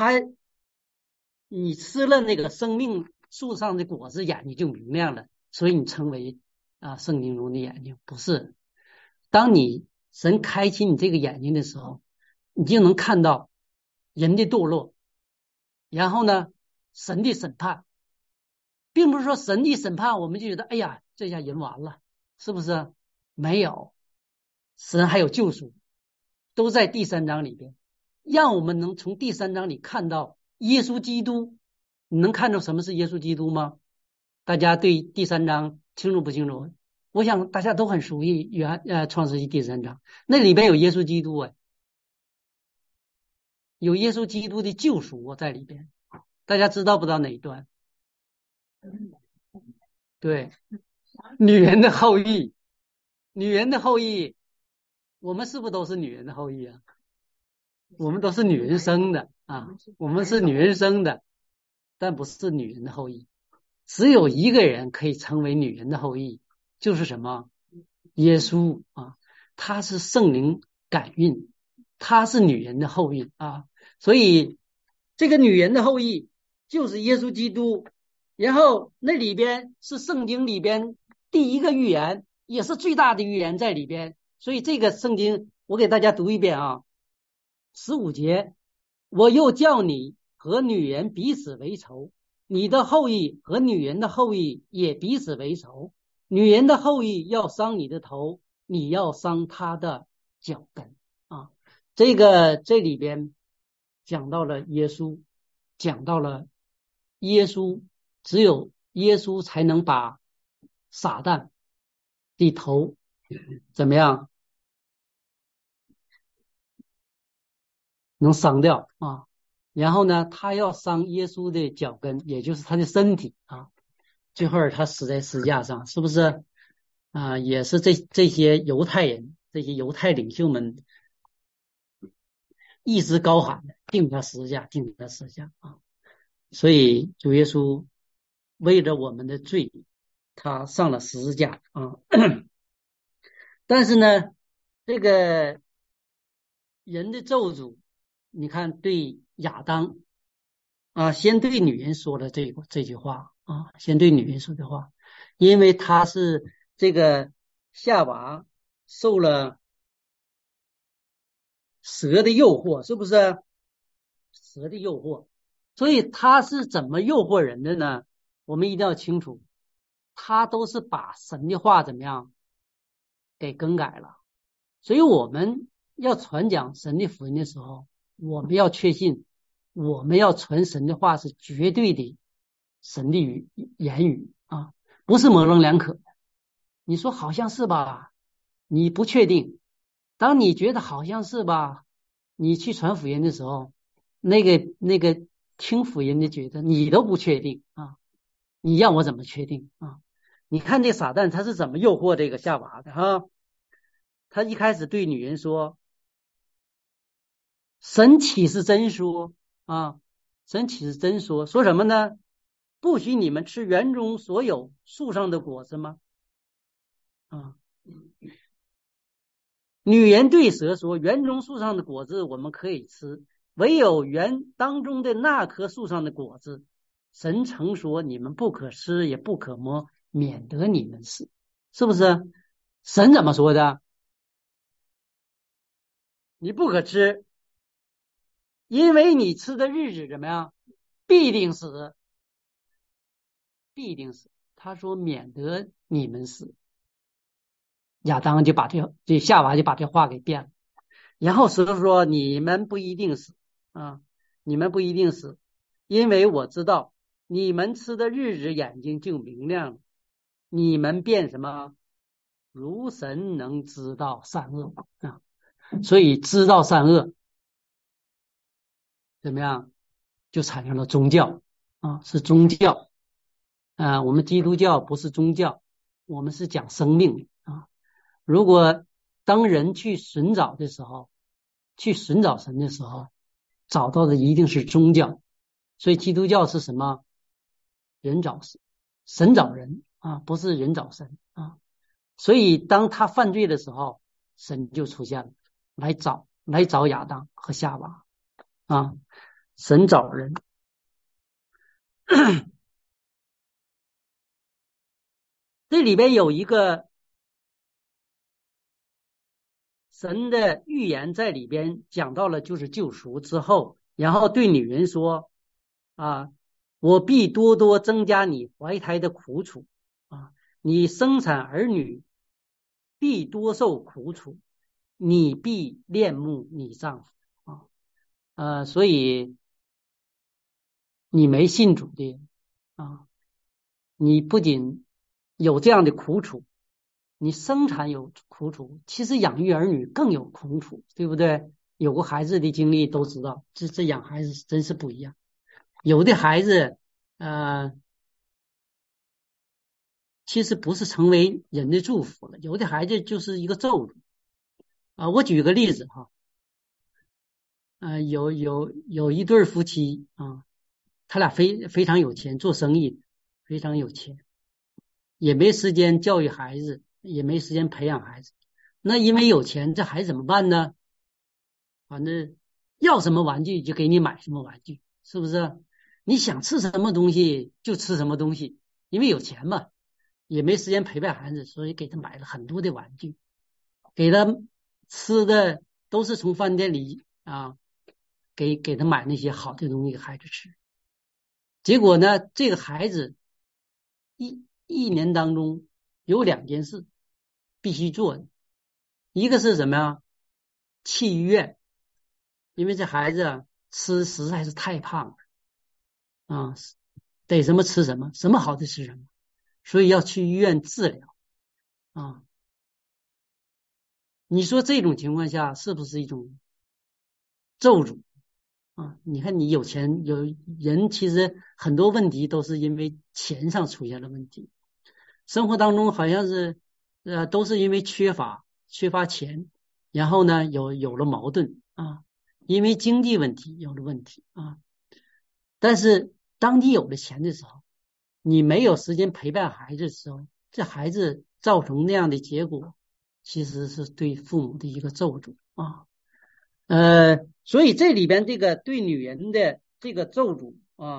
你吃了那个生命树上的果子眼睛就明亮了，所以你称为圣经中的眼睛，不是。当你神开启你这个眼睛的时候，你就能看到人的堕落，然后呢神的审判，并不是说神的审判我们就觉得哎呀这下人完了，是不是？没有，神还有救赎，都在第3章里边，让我们能从第3章里看到耶稣基督。你能看到什么是耶稣基督吗？大家对第3章清楚不清楚？我想大家都很熟悉创世纪第3章，那里边有耶稣基督有耶稣基督的救赎在里边，大家知道不知道哪一段？对，女人的后裔，女人的后裔，我们是不是都是女人的后裔我们都是女人生的我们是女人生的，但不是女人的后裔。只有一个人可以成为女人的后裔，就是什么？耶稣他是圣灵感孕，他是女人的后裔所以这个女人的后裔就是耶稣基督。然后那里边是圣经里边第一个预言，也是最大的预言在里边。所以这个圣经我给大家读一遍啊，15节，我又叫你和女人彼此为仇，你的后裔和女人的后裔也彼此为仇，女人的后裔要伤你的头，你要伤她的脚跟啊。这里边讲到了耶稣，讲到了耶稣，只有耶稣才能把撒旦的头怎么样能伤掉啊。然后呢，他要伤耶稣的脚跟，也就是他的身体啊。最后他死在十字架上，是不是啊？也是这些犹太人，这些犹太领袖们一直高喊的，定他十字架，定他十字架啊。所以主耶稣为了我们的罪，他上了十字架啊。但是呢，这个人的咒诅，你看对亚当啊，先对女人说了这句话啊，先对女人说的话，因为他是这个夏娃受了蛇的诱惑，是不是？蛇的诱惑，所以他是怎么诱惑人的呢？我们一定要清楚，他都是把神的话怎么样给更改了。所以我们要传讲神的福音的时候，我们要确信，我们要传神的话是绝对的神的言语啊，不是模棱两可的。你说好像是吧，你不确定。当你觉得好像是吧，你去传福音的时候，那个听福音的觉得你都不确定啊，你让我怎么确定啊？你看这撒旦他是怎么诱惑这个夏娃的哈？他一开始对女人说：“神岂是真说啊？神岂是真说？说什么呢？不许你们吃园中所有树上的果子吗？”啊，女人对蛇说：“园中树上的果子我们可以吃，唯有园当中的那棵树上的果子，神曾说你们不可吃，也不可摸，免得你们死。”是不是？神怎么说的？你不可吃，因为你吃的日子怎么样？必定死，必定死。他说免得你们死。亚当就把这夏娃就把这话给变了。然后蛇说：“你们不一定死啊，你们不一定死，因为我知道你们吃的日子眼睛就明亮了，你们变什么？如神能知道善恶啊。所以知道善恶怎么样，就产生了宗教啊，是宗教啊。我们基督教不是宗教，我们是讲生命啊。如果当人去寻找的时候，去寻找神的时候，找到的一定是宗教。所以基督教是什么？人找神，神找人啊，不是人找神啊。所以当他犯罪的时候，神就出现了，来找亚当和夏娃啊。神找人。这里边有一个神的预言在里边讲到了，就是救赎之后，然后对女人说啊，我必多多增加你怀胎的苦楚啊，你生产儿女必多受苦楚，你必恋慕你丈夫所以你没信主的啊，你不仅有这样的苦楚，你生产有苦楚，其实养育儿女更有苦楚，对不对？有过孩子的经历都知道，这养孩子真是不一样。有的孩子其实不是成为人的祝福了，有的孩子就是一个咒诅我举个例子哈，有一对夫妻啊，他俩非常有钱，做生意非常有钱，也没时间教育孩子，也没时间培养孩子。那因为有钱，这孩子怎么办呢？反正要什么玩具就给你买什么玩具，是不是？ 你想吃什么东西就吃什么东西，因为有钱嘛，也没时间陪伴孩子，所以给他买了很多的玩具，给他吃的都是从饭店里给他买那些好的东西给孩子吃。结果呢，这个孩子一年当中有2件事必须做的，一个是什么呀？去医院，因为这孩子吃实在是太胖了得什么吃什么，什么好的吃什么，所以要去医院治疗啊。你说这种情况下是不是一种咒诅啊？你看你有钱，有人其实很多问题都是因为钱上出现了问题，生活当中好像是都是因为缺乏钱，然后呢有了矛盾因为经济问题有了问题但是当你有了钱的时候，你没有时间陪伴孩子的时候，这孩子造成那样的结果，其实是对父母的一个咒诅所以这里边这个对女人的这个咒诅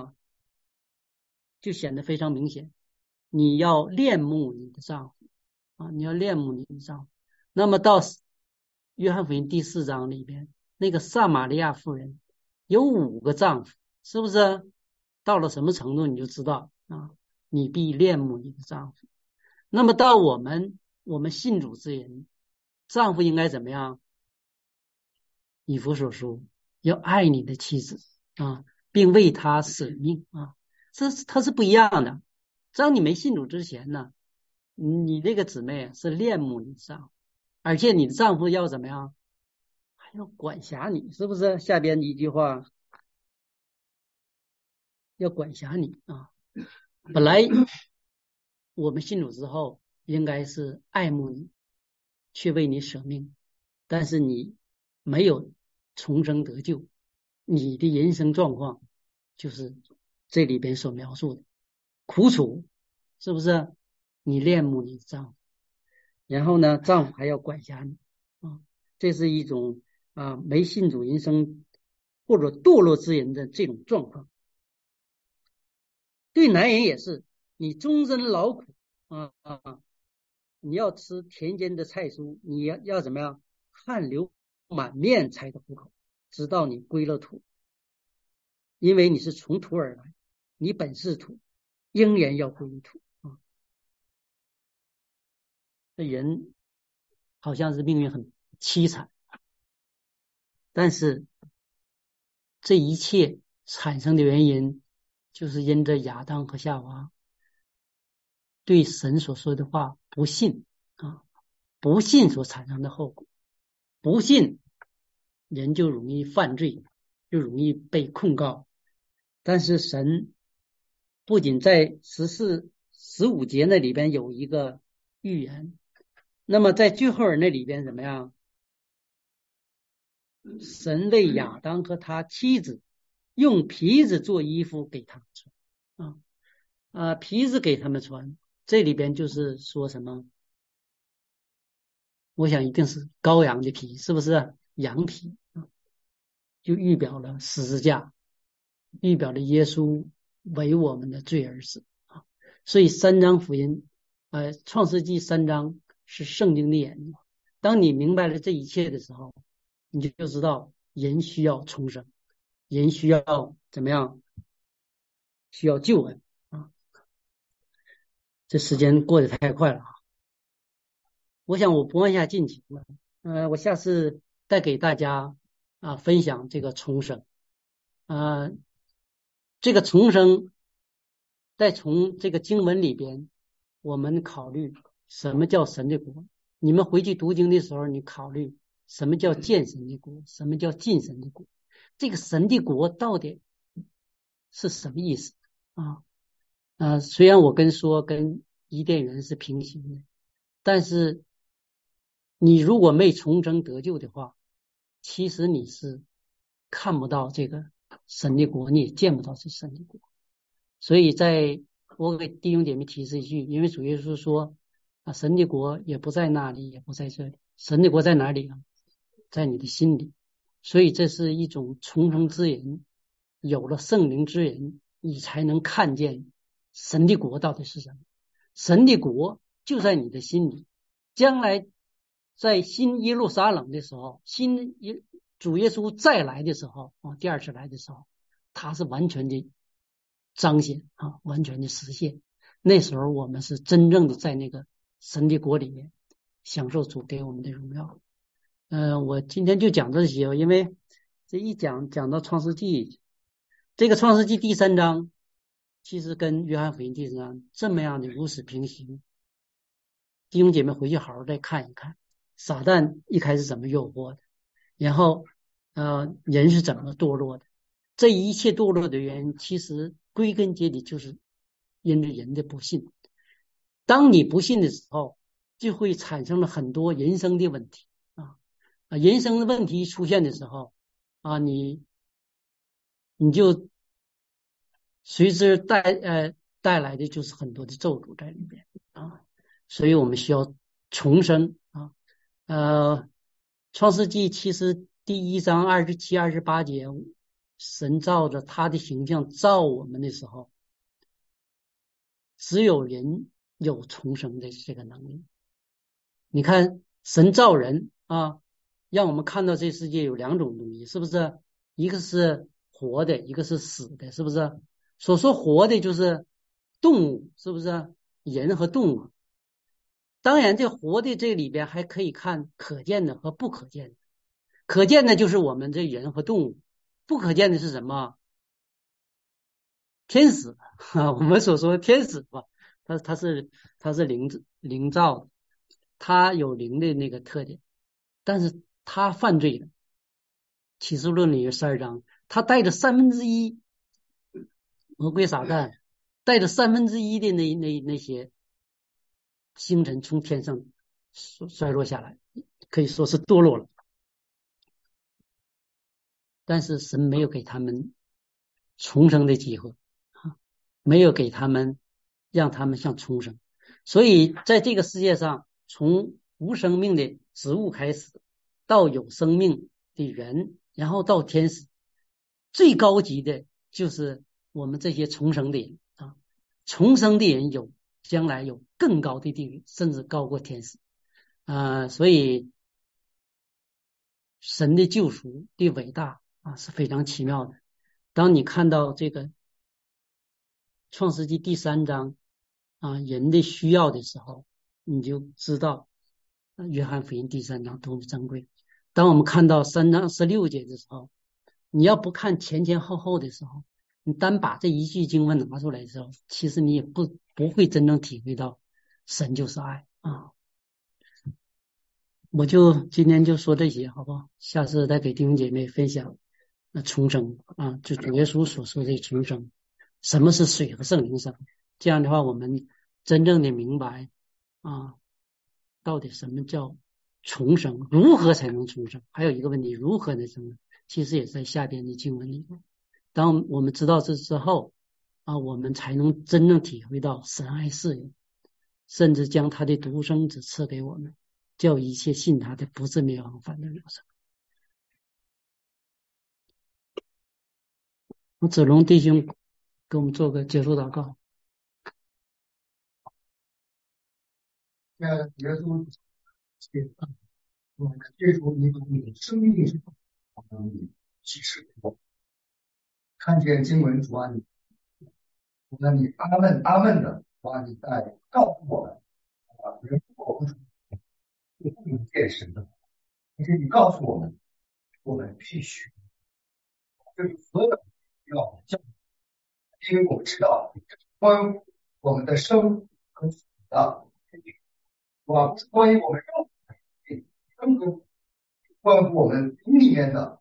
就显得非常明显。你要恋慕你的丈夫你要恋慕你的丈夫。那么到约翰福音第4章里边，那个撒玛利亚妇人有5个丈夫，是不是？到了什么程度你就知道你必恋慕你的丈夫。那么到我们信主之人，丈夫应该怎么样？以弗所书要爱你的妻子并为她舍命它是不一样的。在你没信主之前呢，你这个姊妹是恋慕你丈夫，而且你的丈夫要怎么样？还要管辖你，是不是？下边一句话要管辖你本来我们信主之后应该是爱慕你，去为你舍命，但是你没有重生得救，你的人生状况就是这里边所描述的苦楚，是不是？你恋慕你的丈夫，然后呢，丈夫还要管辖你这是一种没信主人生或者堕落之人的这种状况。对男人也是，你终身劳苦你要吃田间的菜蔬，你要怎么样？汗流满面才得糊口，直到你归了土，因为你是从土而来，你本是土，应然要归于土这人好像是命运很凄惨，但是这一切产生的原因就是因着亚当和夏娃对神所说的话不信不信所产生的后果。不信人就容易犯罪，就容易被控告。但是神不仅在14、15节那里边有一个预言，那么在最后那里边怎么样？神为亚当和他妻子用皮子做衣服给他们穿皮子给他们穿，这里边就是说什么？我想一定是羔羊的皮，是不是？羊皮就预表了十字架，预表了耶稣为我们的罪而死所以3章福音创世纪3章是圣经的眼睛。当你明白了这一切的时候，你就知道人需要重生，人需要怎么样？需要救恩这时间过得太快了我想我不往下进行了我下次再给大家分享这个重生这个重生再从这个经文里边我们考虑什么叫神的国。你们回去读经的时候，你考虑什么叫见神的国，什么叫近神的国，这个神的国到底是什么意思虽然我跟伊甸园是平行的，但是你如果没重生得救的话，其实你是看不到这个神的国，你也见不到这神的国。所以我给弟兄姐妹提示一句，因为主耶稣说神的国也不在那里，也不在这里，神的国在哪里在你的心里。所以这是一种重生之人，有了圣灵之人你才能看见神的国到底是什么。神的国就在你的心里，将来在新耶路撒冷的时候，主耶稣再来的时候第二次来的时候，他是完全的彰显完全的实现。那时候我们是真正的在那个神的国里面享受主给我们的荣耀。我今天就讲这些，因为这一讲到创世纪，这个创世纪第3章其实跟约翰福音第3章这么样的如此平行。弟兄姐妹回去好好再看一看，撒旦一开始怎么诱惑的，然后人是怎么堕落的，这一切堕落的原因其实归根结底就是因为人的不信。当你不信的时候，就会产生了很多人生的问题人生的问题出现的时候你就随之带来的就是很多的咒诅在里面所以我们需要重生创世纪其实第1章27、28节，神照着他的形象造我们的时候，只有人有重生的这个能力。你看神造人让我们看到这世界有2种东西，是不是？一个是活的，一个是死的，是不是？所说活的就是动物，是不是？人和动物。当然这活的这里边还可以看可见的和不可见的。可见的就是我们这人和动物，不可见的是什么？天使我们所说的天使吧，它是灵造的，它有灵的那个特点，但是它犯罪了。启示录里有12章，他带着1/3，魔鬼撒旦带着1/3的那些星辰从天上衰落下来，可以说是堕落了。但是神没有给他们重生的机会没有给他们让他们像重生。所以在这个世界上，从无生命的植物开始，到有生命的人，然后到天使，最高级的就是我们这些重生的人重生的人将来有更高的地位，甚至高过天使所以神的救赎的伟大是非常奇妙的。当你看到这个创世纪第3章人的需要的时候，你就知道约翰福音第3章多么珍贵。当我们看到3章16节的时候，你要不看前前后后的时候，你单把这一句经文拿出来的时候，其实你也不会真正体会到神就是爱我就今天就说这些好不好？下次再给弟兄姐妹分享重生就主耶稣所说的重生，什么是水和圣灵生，这样的话我们真正的明白到底什么叫重生，如何才能重生。还有一个问题，如何能重生，其实也在下边的经文里面。当我们知道这之后我们才能真正体会到神爱世人，甚至将他的独生子赐给我们，叫一切信他的不至灭亡，反得永生。我子龙弟兄给我们做个结束祷告。 耶稣我们接触你的生命是启示给我，看见经文主你阿门阿门的你在告诉我们人活不出就不能见神的，而且你告诉我们我们必须就是何等要教，因为我们知道关于我们的生和死的不是关于我们生和关乎我们灵里面的。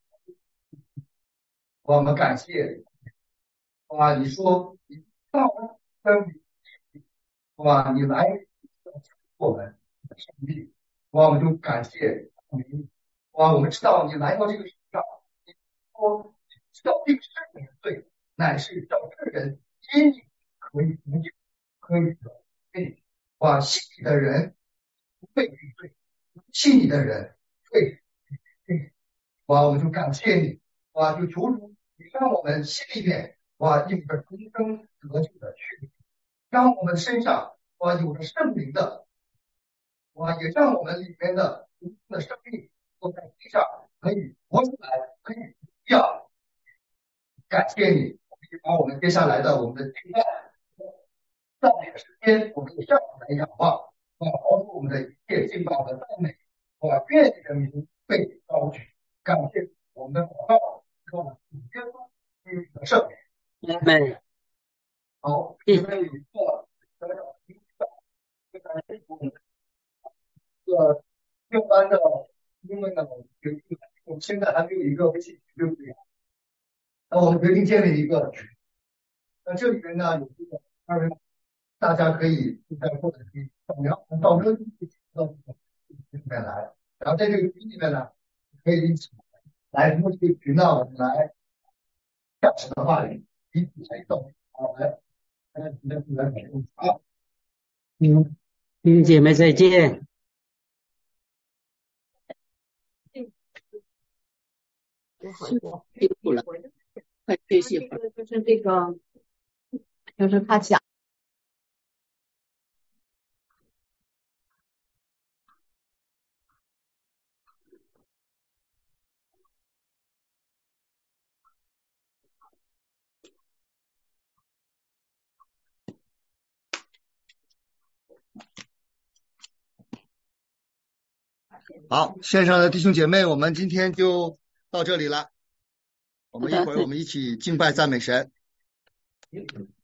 我们感谢你说你到你来我们上帝我们就感谢你我们知道你来到这个世上，你说知道这个世人的罪乃是叫世人因你可以得救，可以得信你的人不被定罪，信你的人会我们就感谢你就求主你让我们心里面有着终生得救的确据，让我们身上有着圣灵的也让我们里面的生命都在地上可以活出来，可以不要。感谢你，把我们接下来的我们的敬拜赞美的时间，我们向来仰望，包括我们的一切敬拜和赞美，愿你的名被高举。感谢我们的祷告，靠主耶稣基督的圣名。 阿门。 好，因为有一个一般的，因为呢，我们现在还没有一个微信群，对不对？那我们决定建立一个群。那这里面呢有这个2人，大家可以或者可以扫描到这个群里面来，然后在这个群里面呢，可以一起来通过这个群呢，我们来讲神的话语，彼此来动，来弟兄姐妹再见。 辛苦了，快休息会儿。就是这个，就是他讲。 好，线上的弟兄姐妹，我们今天就到这里了。我们一会儿我们一起敬拜赞美神。